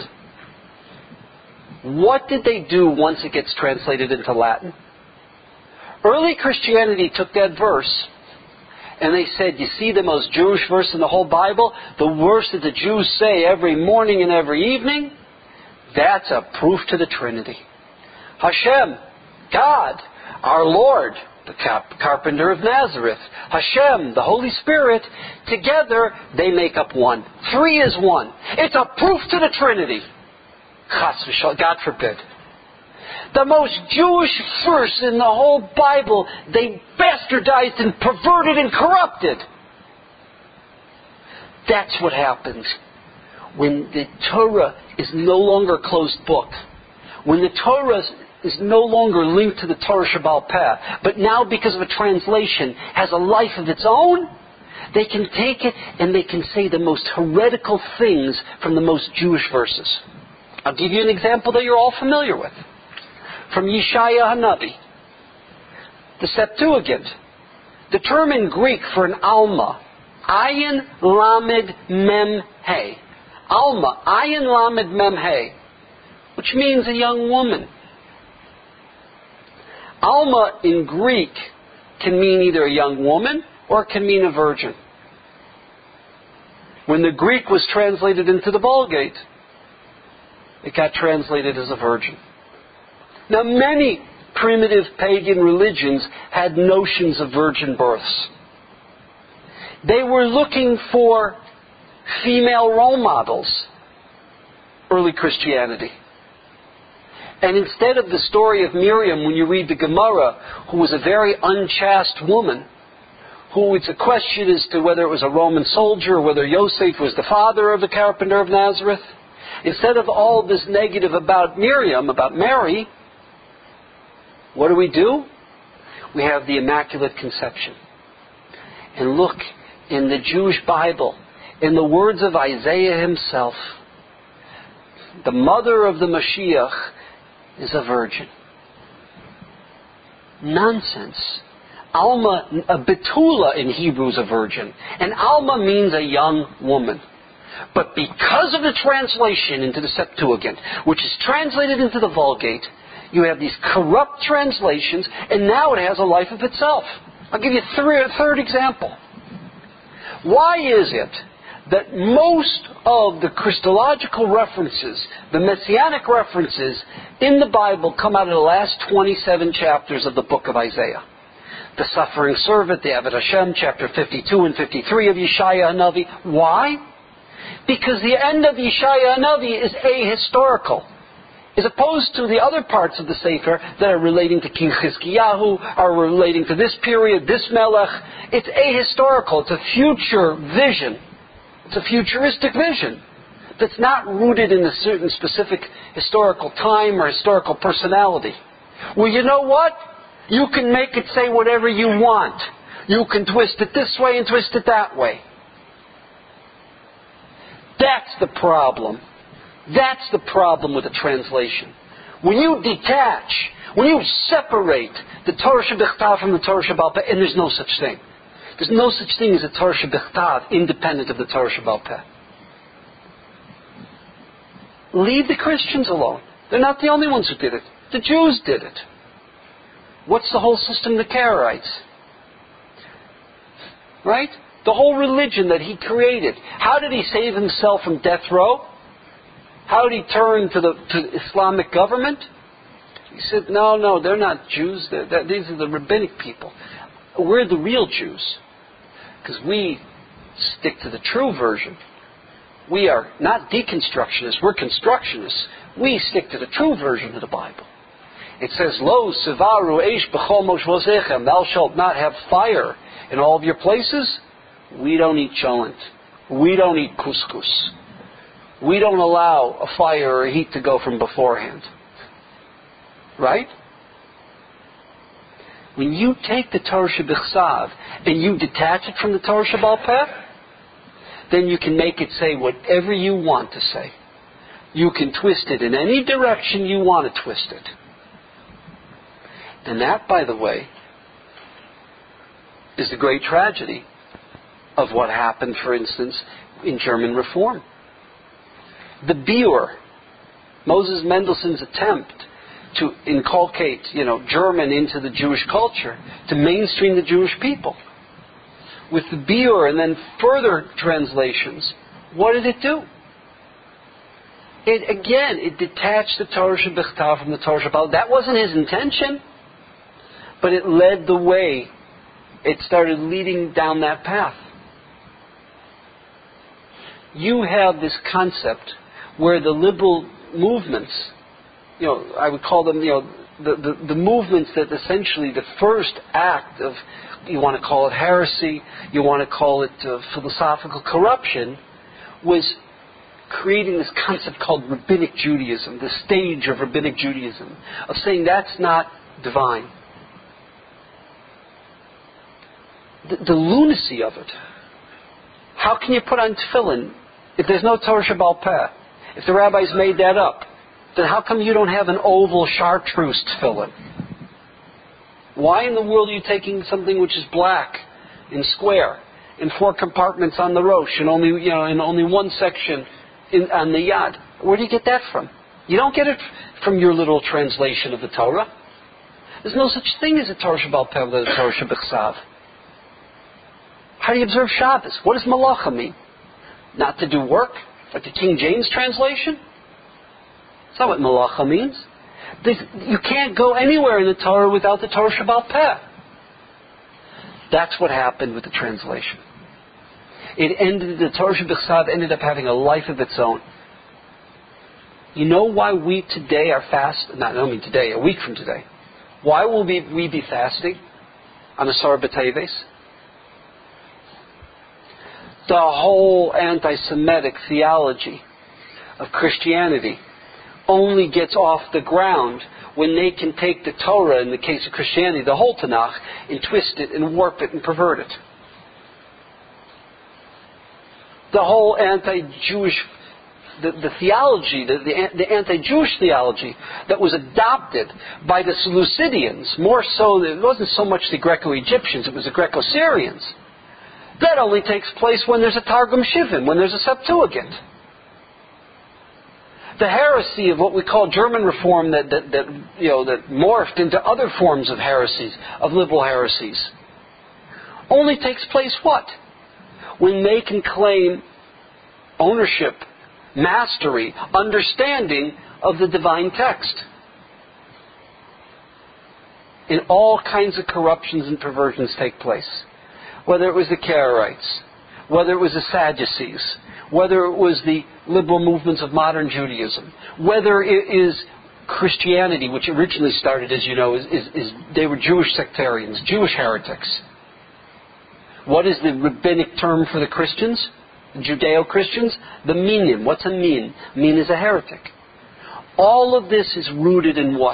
What did they do once it gets translated into Latin? Early Christianity took that verse and they said, you see the most Jewish verse in the whole Bible? The verse that the Jews say every morning and every evening? That's a proof to the Trinity. Hashem, God, our Lord, the carpenter of Nazareth, Hashem, the Holy Spirit, together they make up one. Three is one. It's a proof to the Trinity. God forbid. The most Jewish verse in the whole Bible, they bastardized and perverted and corrupted. That's what happens when the Torah is no longer a closed book. When the Torah is no longer linked to the Torah Shebaal Peh, but now because of a translation has a life of its own, they can take it and they can say the most heretical things from the most Jewish verses. I'll give you an example that you're all familiar with. From Yeshaya Hanavi. The Septuagint. The term in Greek for an Alma, Ayin Lamed Mem He. Alma, Ayin Lamed Mem He, which means a young woman. Alma in Greek can mean either a young woman or it can mean a virgin. When the Greek was translated into the Vulgate, it got translated as a virgin. Now, many primitive pagan religions had notions of virgin births. They were looking for female role models, early Christianity. And instead of the story of Miriam, when you read the Gemara, who was a very unchaste woman, who it's a question as to whether it was a Roman soldier or whether Yosef was the father of the carpenter of Nazareth, instead of all this negative about Miriam, about Mary, what do we do? We have the Immaculate Conception. And look, in the Jewish Bible, in the words of Isaiah himself, the mother of the Mashiach is a virgin. Nonsense. Alma, a betula in Hebrew is a virgin. And Alma means a young woman. But because of the translation into the Septuagint, which is translated into the Vulgate, you have these corrupt translations, and now it has a life of itself. I'll give you a third example. Why is it that most of the Christological references, the Messianic references in the Bible come out of the last twenty-seven chapters of the book of Isaiah? The suffering servant, the Avad Hashem, chapter fifty-two and fifty-three of Yeshaya Hanavi. Why? Because the end of Yeshaya Hanavi is ahistorical. As opposed to the other parts of the Sefer that are relating to King Chizkiyahu, are relating to this period, this Melech. It's ahistorical. It's a future vision. It's a futuristic vision that's not rooted in a certain specific historical time or historical personality. Well, you know what? You can make it say whatever you want. You can twist it this way and twist it that way. That's the problem. That's the problem with the translation. When you detach, when you separate the Torah Shebichtav from the Torah Shebaal Peh, and there's no such thing. There's no such thing as a Torah Shebichtav independent of the Torah Shebaal Peh. Leave the Christians alone. They're not the only ones who did it. The Jews did it. What's the whole system of the Karaites? Right? The whole religion that he created. How did he save himself from death row? How did he turn to the to the Islamic government? He said, no, no, they're not Jews. They're, they're, these are the rabbinic people. We're the real Jews. Because we stick to the true version. We are not deconstructionists, we're constructionists. We stick to the true version of the Bible. It says, Lo sivaru eish b'chol moshvosechem, thou shalt not have fire in all of your places. We don't eat cholent. We don't eat couscous. We don't allow a fire or a heat to go from beforehand. Right? When you take the Torah Shebichsav and you detach it from the Torah Shebal Peh, then you can make it say whatever you want to say. You can twist it in any direction you want to twist it. And that, by the way, is the great tragedy of what happened, for instance, in German Reform. The Biur, Moses Mendelssohn's attempt to inculcate, you know, German into the Jewish culture, to mainstream the Jewish people. With the Biur and then further translations, what did it do? It, again, it detached the Torah Shebichtav from the Torah Shebal. That wasn't his intention, but it led the way. It started leading down that path. You have this concept where the liberal movements, you know, I would call them, you know, the, the, the movements that essentially the first act of, you want to call it heresy, you want to call it uh, philosophical corruption, was creating this concept called Rabbinic Judaism, the stage of Rabbinic Judaism, of saying that's not divine. The, the lunacy of it. How can you put on tefillin if there's no Torah Shebal Peh? If the rabbis made that up, then how come you don't have an oval chartreuse tefillin? Why in the world are you taking something which is black and square, in four compartments on the rosh, and only you know in only one section in, on the yad? Where do you get that from? You don't get it from your little translation of the Torah. There's no such thing as a Torah Shebal Peh or a Torah Shebichsav. How do you observe Shabbos? What does malacha mean? Not to do work, like the King James translation? That's not what malacha means. This, you can't go anywhere in the Torah without the Torah Shebal Peh. That's what happened with the translation. It ended, the Torah Shebichsav ended up having a life of its own. You know why we today are fast? Not, I don't mean today, a week from today. Why will we, we be fasting on Asar B'Teves? The whole anti-Semitic theology of Christianity only gets off the ground when they can take the Torah, in the case of Christianity, the whole Tanakh, and twist it and warp it and pervert it. The whole anti-Jewish, the, the theology, the, the, the anti-Jewish theology that was adopted by the Seleucidians, more so, it wasn't so much the Greco-Egyptians, it was the Greco-Syrians. That only takes place when there's a Targum Shivim, when there's a Septuagint. The heresy of what we call German Reform that, that, that, you know, that morphed into other forms of heresies, of liberal heresies, only takes place what? When they can claim ownership, mastery, understanding of the divine text. And all kinds of corruptions and perversions take place. Whether it was the Karaites, whether it was the Sadducees, whether it was the liberal movements of modern Judaism, whether it is Christianity, which originally started, as you know, is, is, is they were Jewish sectarians, Jewish heretics. What is the rabbinic term for the Christians, the Judeo-Christians? The minim. What's a min? Min is a heretic. All of this is rooted in what?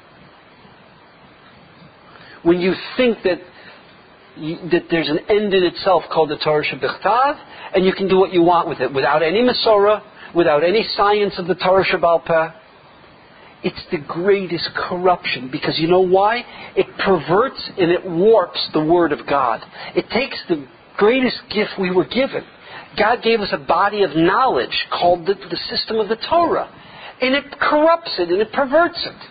When you think that You, that there's an end in itself called the Torah Shebichtav, and you can do what you want with it without any Masorah, without any science of the Torah Shebal Peh. It's the greatest corruption, because you know why? It perverts and it warps the Word of God. It takes the greatest gift we were given. God gave us a body of knowledge called the, the system of the Torah. And it corrupts it and it perverts it.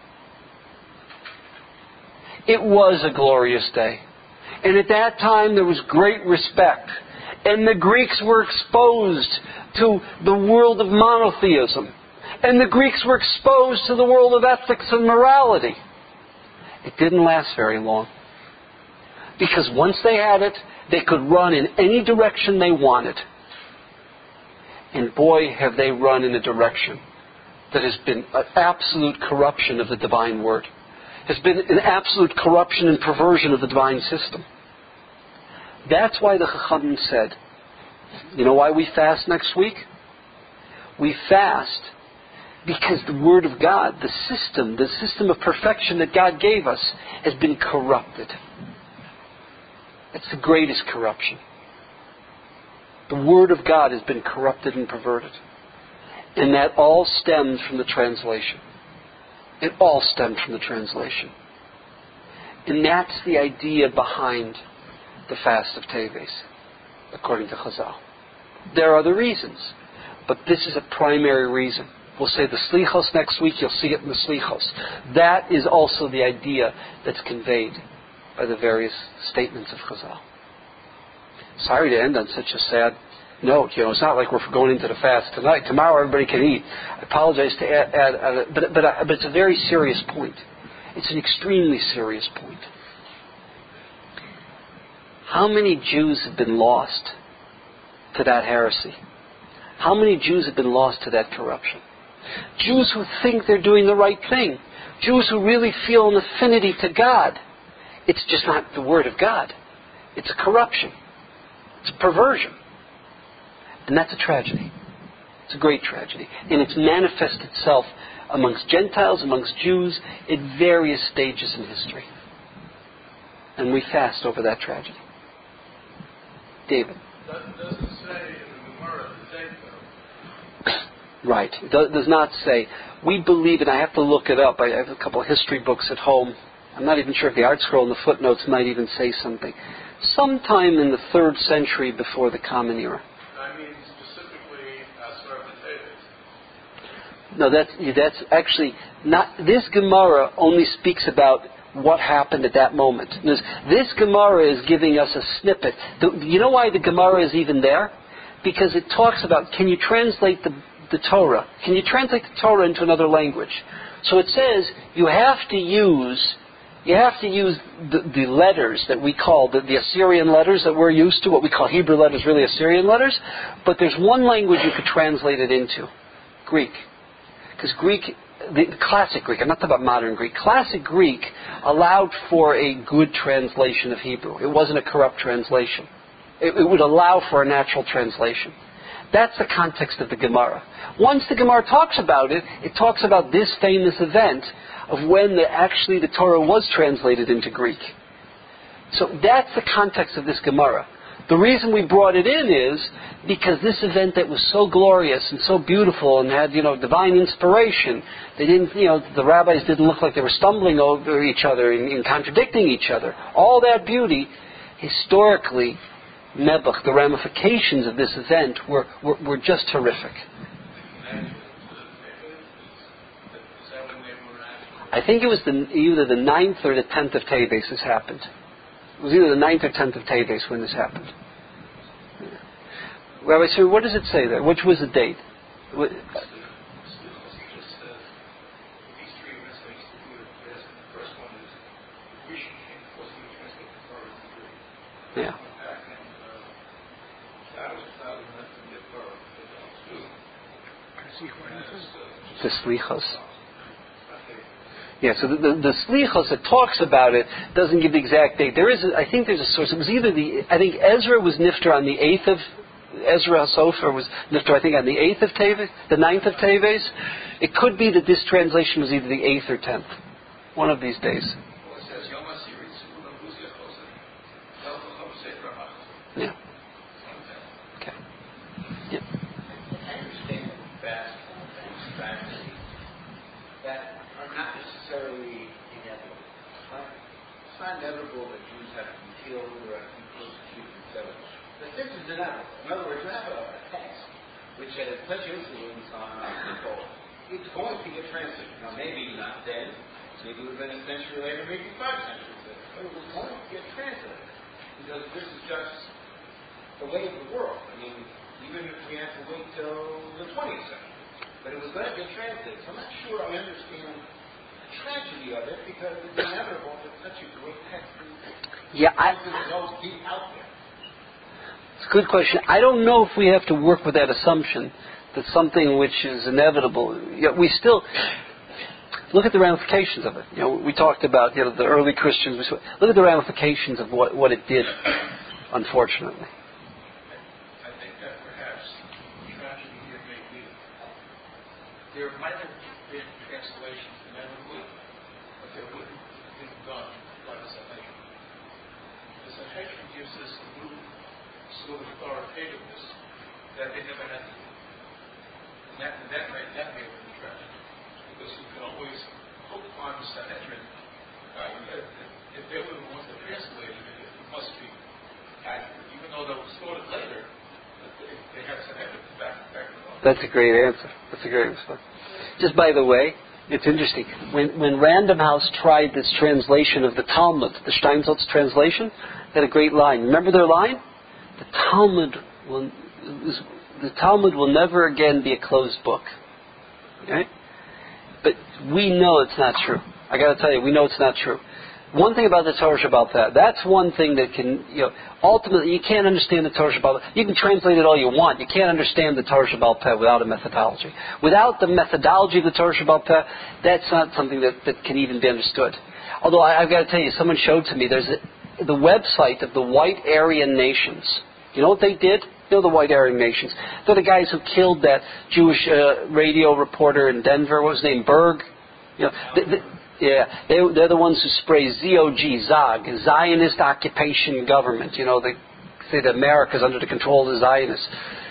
It was a glorious day. And at that time there was great respect. And the Greeks were exposed to the world of monotheism. And the Greeks were exposed to the world of ethics and morality. It didn't last very long. Because once they had it, they could run in any direction they wanted. And boy, have they run in a direction that has been an absolute corruption of the divine word. Has been an absolute corruption and perversion of the divine system. That's why the Chachamim said, you know why we fast next week? We fast because the Word of God, the system, the system of perfection that God gave us, has been corrupted. It's the greatest corruption. The Word of God has been corrupted and perverted. And that all stems from the translation. It all stemmed from the translation. And that's the idea behind the fast of Teves, according to Chazal. There are other reasons, but this is a primary reason. We'll say the Slichos next week, you'll see it in the Slichos. That is also the idea that's conveyed by the various statements of Chazal. Sorry to end on such a sad note. You know, it's not like we're going into the fast tonight. Tomorrow everybody can eat. I apologize to add, add, add but, but, but it's a very serious point. It's an extremely serious point. How many Jews have been lost to that heresy? How many Jews have been lost to that corruption? Jews who think they're doing the right thing. Jews who really feel an affinity to God. It's just not the Word of God. It's a corruption. It's a perversion. And that's a tragedy. It's a great tragedy. And it's manifested itself amongst Gentiles, amongst Jews, at various stages in history. And we fast over that tragedy. David. That doesn't say in the Gemara the date, though. Right. It do- does not say. We believe, and I have to look it up. I have a couple of history books at home. I'm not even sure if the art scroll and the footnotes might even say something. Sometime in the third century before the Common Era. I mean specifically Asar B'Teves. No, that's, that's actually not. This Gemara only speaks about what happened at that moment. This, this Gemara is giving us a snippet. The, you know why the Gemara is even there? Because it talks about, can you translate the, the Torah? Can you translate the Torah into another language? So it says you have to use, you have to use the, the letters that we call, the, the Assyrian letters that we're used to, what we call Hebrew letters, really Assyrian letters. But there's one language you could translate it into, Greek. Because Greek, the classic Greek, I'm not talking about modern Greek, classic Greek allowed for a good translation of Hebrew. It wasn't a corrupt translation. It, it would allow for a natural translation. That's the context of the Gemara. Once the Gemara talks about it, it talks about this famous event of when the, actually the Torah was translated into Greek. So that's the context of this Gemara. The reason we brought it in is because this event that was so glorious and so beautiful and had, you know, divine inspiration, they didn't, you know, the rabbis didn't look like they were stumbling over each other and, and contradicting each other. All that beauty, historically, Nebuch, the ramifications of this event were, were, were just horrific. I think it was the, either the ninth or the tenth of Teves this happened. It was either the ninth or tenth of Teves when this happened. Rabbi, so what does it say there? Which was the date? What, yeah. The Slichos. Yeah, so the, the, the Slichos that talks about it doesn't give the exact date. There is, a, I think there's a source. It was either the, I think Ezra was Nifter on the eighth of, Ezra HaSofer was Nifter, I think, on the eighth of Teves, the ninth of Teves. It could be that this translation was either the eighth or tenth. One of these days. Yeah. Okay. Yeah. It's not inevitable that Jews have to be killed or have to be persecuted, et cetera. But this is inevitable. In other words, you have a, a text which has such influence on the Torah it's going to get translated. Now, maybe not then, maybe within a century later, maybe five centuries later, but it was going to get translated because this is just the way of the world. I mean, even if we have to wait till the twentieth century, but it was going to get translated. So I'm not sure I understand the tragedy of it because it's inevitable that such a great text is yeah, I, goes deep out there. it's a good question. I don't know if we have to work with that assumption that something which is inevitable. You know, we still look at the ramifications of it. You know, we talked about you know the early Christians. Look at the ramifications of what, what it did, unfortunately. I think that perhaps the tragedy here may be there might have been translations inevitably, but there wouldn't have been done by the Sanhedrin. The Sanhedrin gives us a new sort of authoritativeness that they never had to do. And that, and that, may, that may have been the tragedy. Because you can always hope upon the Sanhedrin. Uh, if, if they were the ones that translated it, it must be accurate. Even though that was sorted later, they, they had Sanhedrin back, back it up. That's a great answer. That's a great response. Just by the way, it's interesting. When, when Random House tried this translation of the Talmud, the Steinsaltz translation, they had a great line. Remember their line? The Talmud will, the Talmud will never again be a closed book. Okay? But we know it's not true. I got to tell you, we know it's not true. One thing about the Torah Shabbal Peh, that's one thing that can, you know, ultimately you can't understand the Torah Shabbal Peh. You can translate it all you want. You can't understand the Torah Shabbal Peh without a methodology. Without the methodology of the Torah Shabbal Peh, that's not something that, that can even be understood. Although I, I've got to tell you, someone showed to me, there's a, the website of the White Aryan Nations. You know what they did? You know the White Aryan Nations. They're the guys who killed that Jewish uh, radio reporter in Denver. What was his name? Berg? You know, the, the, yeah, they, they're the ones who spray Z O G, Zog, Zionist Occupation Government. You know, they say that America's under the control of the Zionists.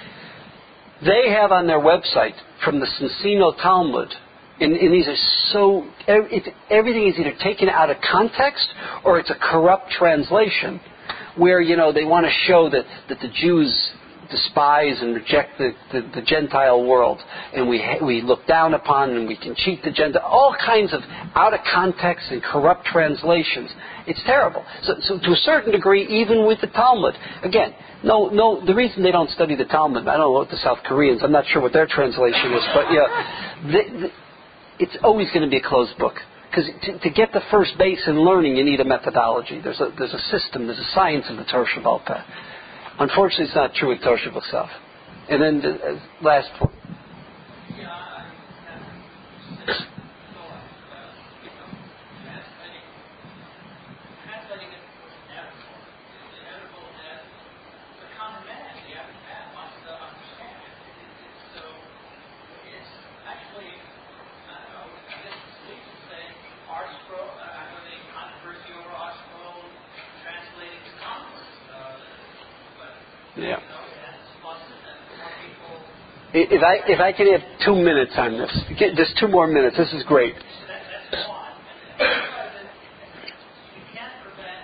They have on their website from the Cincino Talmud, and, and these are so, it, everything is either taken out of context or it's a corrupt translation where, you know, they want to show that, that the Jews despise and reject the, the, the Gentile world, and we we look down upon and we can cheat the Gentile, all kinds of out of context and corrupt translations. It's terrible. So, so to a certain degree, even with the Talmud, again, no, no. The reason they don't study the Talmud, I don't know what the South Koreans. I'm not sure what their translation is, but yeah, the, the, it's always going to be a closed book. Because to, to get the first base in learning, you need a methodology. There's a there's a system. There's a science in the Torah Shabbal Peh. Unfortunately, it's not true with Torah Shabbal Peh. And then the uh, last point. Yeah, I have so, uh, you know, translating, translating it was inevitable. It's inevitable that the common man, the average man, wants to understand it. It, it, it. So it's actually, I don't know, I guess it's safe to say, our scroll, uh, I know the controversy over our scroll translating to Congress. Yeah. If I if I can have two minutes on this, just two more minutes. This is great. That's one. You can't prevent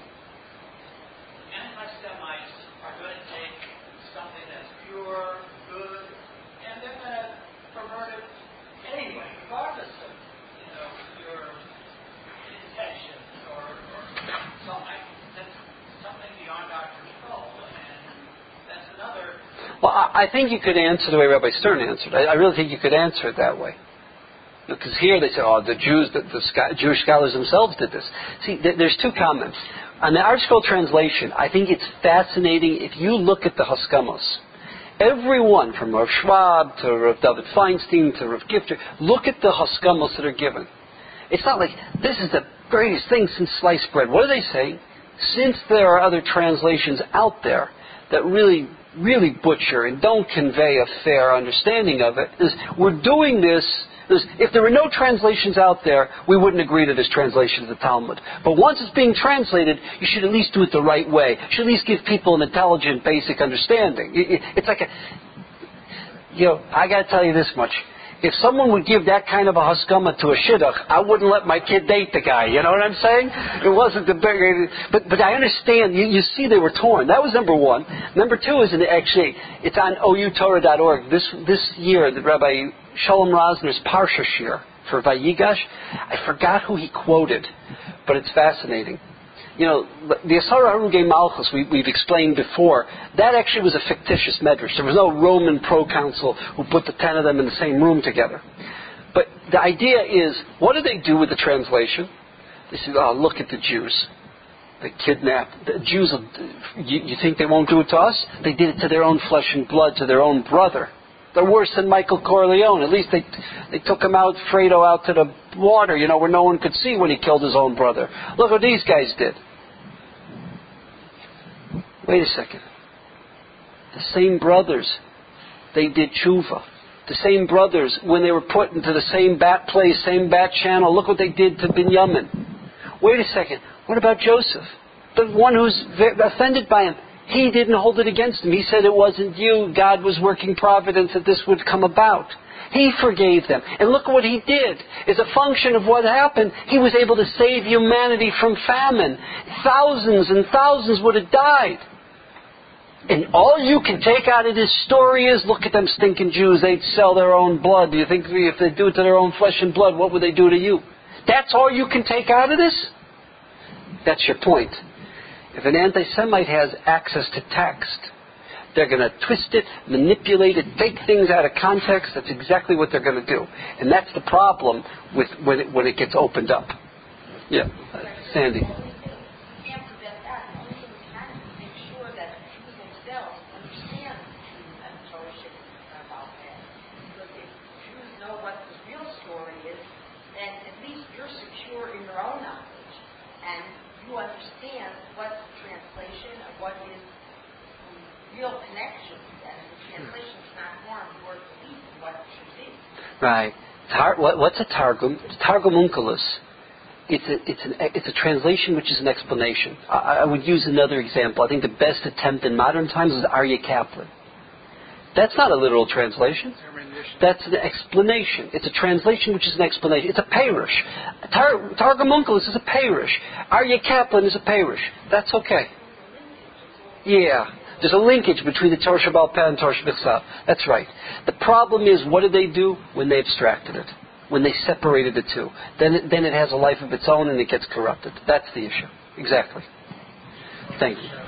anti-Semites are going to take something that's pure, good, and they're going to pervert it anyway, regardless of you know your intentions or, or something. That's something beyond our control. Another. Well, I think you could answer the way Rabbi Stern answered. I, I really think you could answer it that way. Because here they say, oh, the Jews, the, the Jewish scholars themselves did this. See, th- there's two comments. On the ArtScroll translation, I think it's fascinating if you look at the Haskamos. Everyone from Rav Schwab to Rav David Feinstein to Rav Gifter, look at the Haskamos that are given. It's not like, this is the greatest thing since sliced bread. What are they saying? Since there are other translations out there that really, really butcher and don't convey a fair understanding of it, is we're doing this. If there were no translations out there, we wouldn't agree to this translation of the Talmud. But once it's being translated, you should at least do it the right way. You should at least give people an intelligent, basic understanding. It's like a, you know, I got to tell you this much. If someone would give that kind of a haskama to a shidduch, I wouldn't let my kid date the guy. You know what I'm saying? It wasn't the big... But but I understand. You, you see they were torn. That was number one. Number two is, in actually, it's on O U Torah dot org. This this year, the Rabbi Shalom Rosner's Parsha Shir for Vayigash. I forgot who he quoted, but it's fascinating. You know, the Asara Harugei Malchus, we, we've explained before, that actually was a fictitious medrash. There was no Roman proconsul who put the ten of them in the same room together. But the idea is, what do they do with the translation? They say, oh, look at the Jews. They kidnapped. The Jews, you, you think they won't do it to us? They did it to their own flesh and blood, to their own brother. They're worse than Michael Corleone. At least they they took him out, Fredo, out to the water, you know, where no one could see when he killed his own brother. Look what these guys did. Wait a second. The same brothers, they did tshuva. The same brothers, when they were put into the same bat place, same bat channel, look what they did to Binyamin. Wait a second. What about Joseph? The one who's offended by him. He didn't hold it against him. He said it wasn't you. God was working providence that this would come about. He forgave them. And look what he did. As a function of what happened, he was able to save humanity from famine. Thousands and thousands would have died. And all you can take out of this story is, look at them stinking Jews. They'd sell their own blood. Do you think if they do it to their own flesh and blood, what would they do to you? That's all you can take out of this? That's your point. If an anti-Semite has access to text, they're going to twist it, manipulate it, take things out of context. That's exactly what they're going to do. And that's the problem with when it, when it gets opened up. Yeah. Uh, Sandy. Right. Tar, what, what's a targum? Targum Onkelos. It's a, it's, an, it's a translation which is an explanation. I, I would use another example. I think the best attempt in modern times is Aryeh Kaplan. That's not a literal translation. That's an explanation. It's a translation which is an explanation. It's a peirush. Tar, Targum Onkelos is a peirush. Aryeh Kaplan is a peirush. That's okay. Yeah. There's a linkage between the Torah Shebaal Peh and Torah Shebechsav. That's right. The problem is, what did they do? When they abstracted it. When they separated the two. Then it, then it has a life of its own and it gets corrupted. That's the issue. Exactly. Thank you.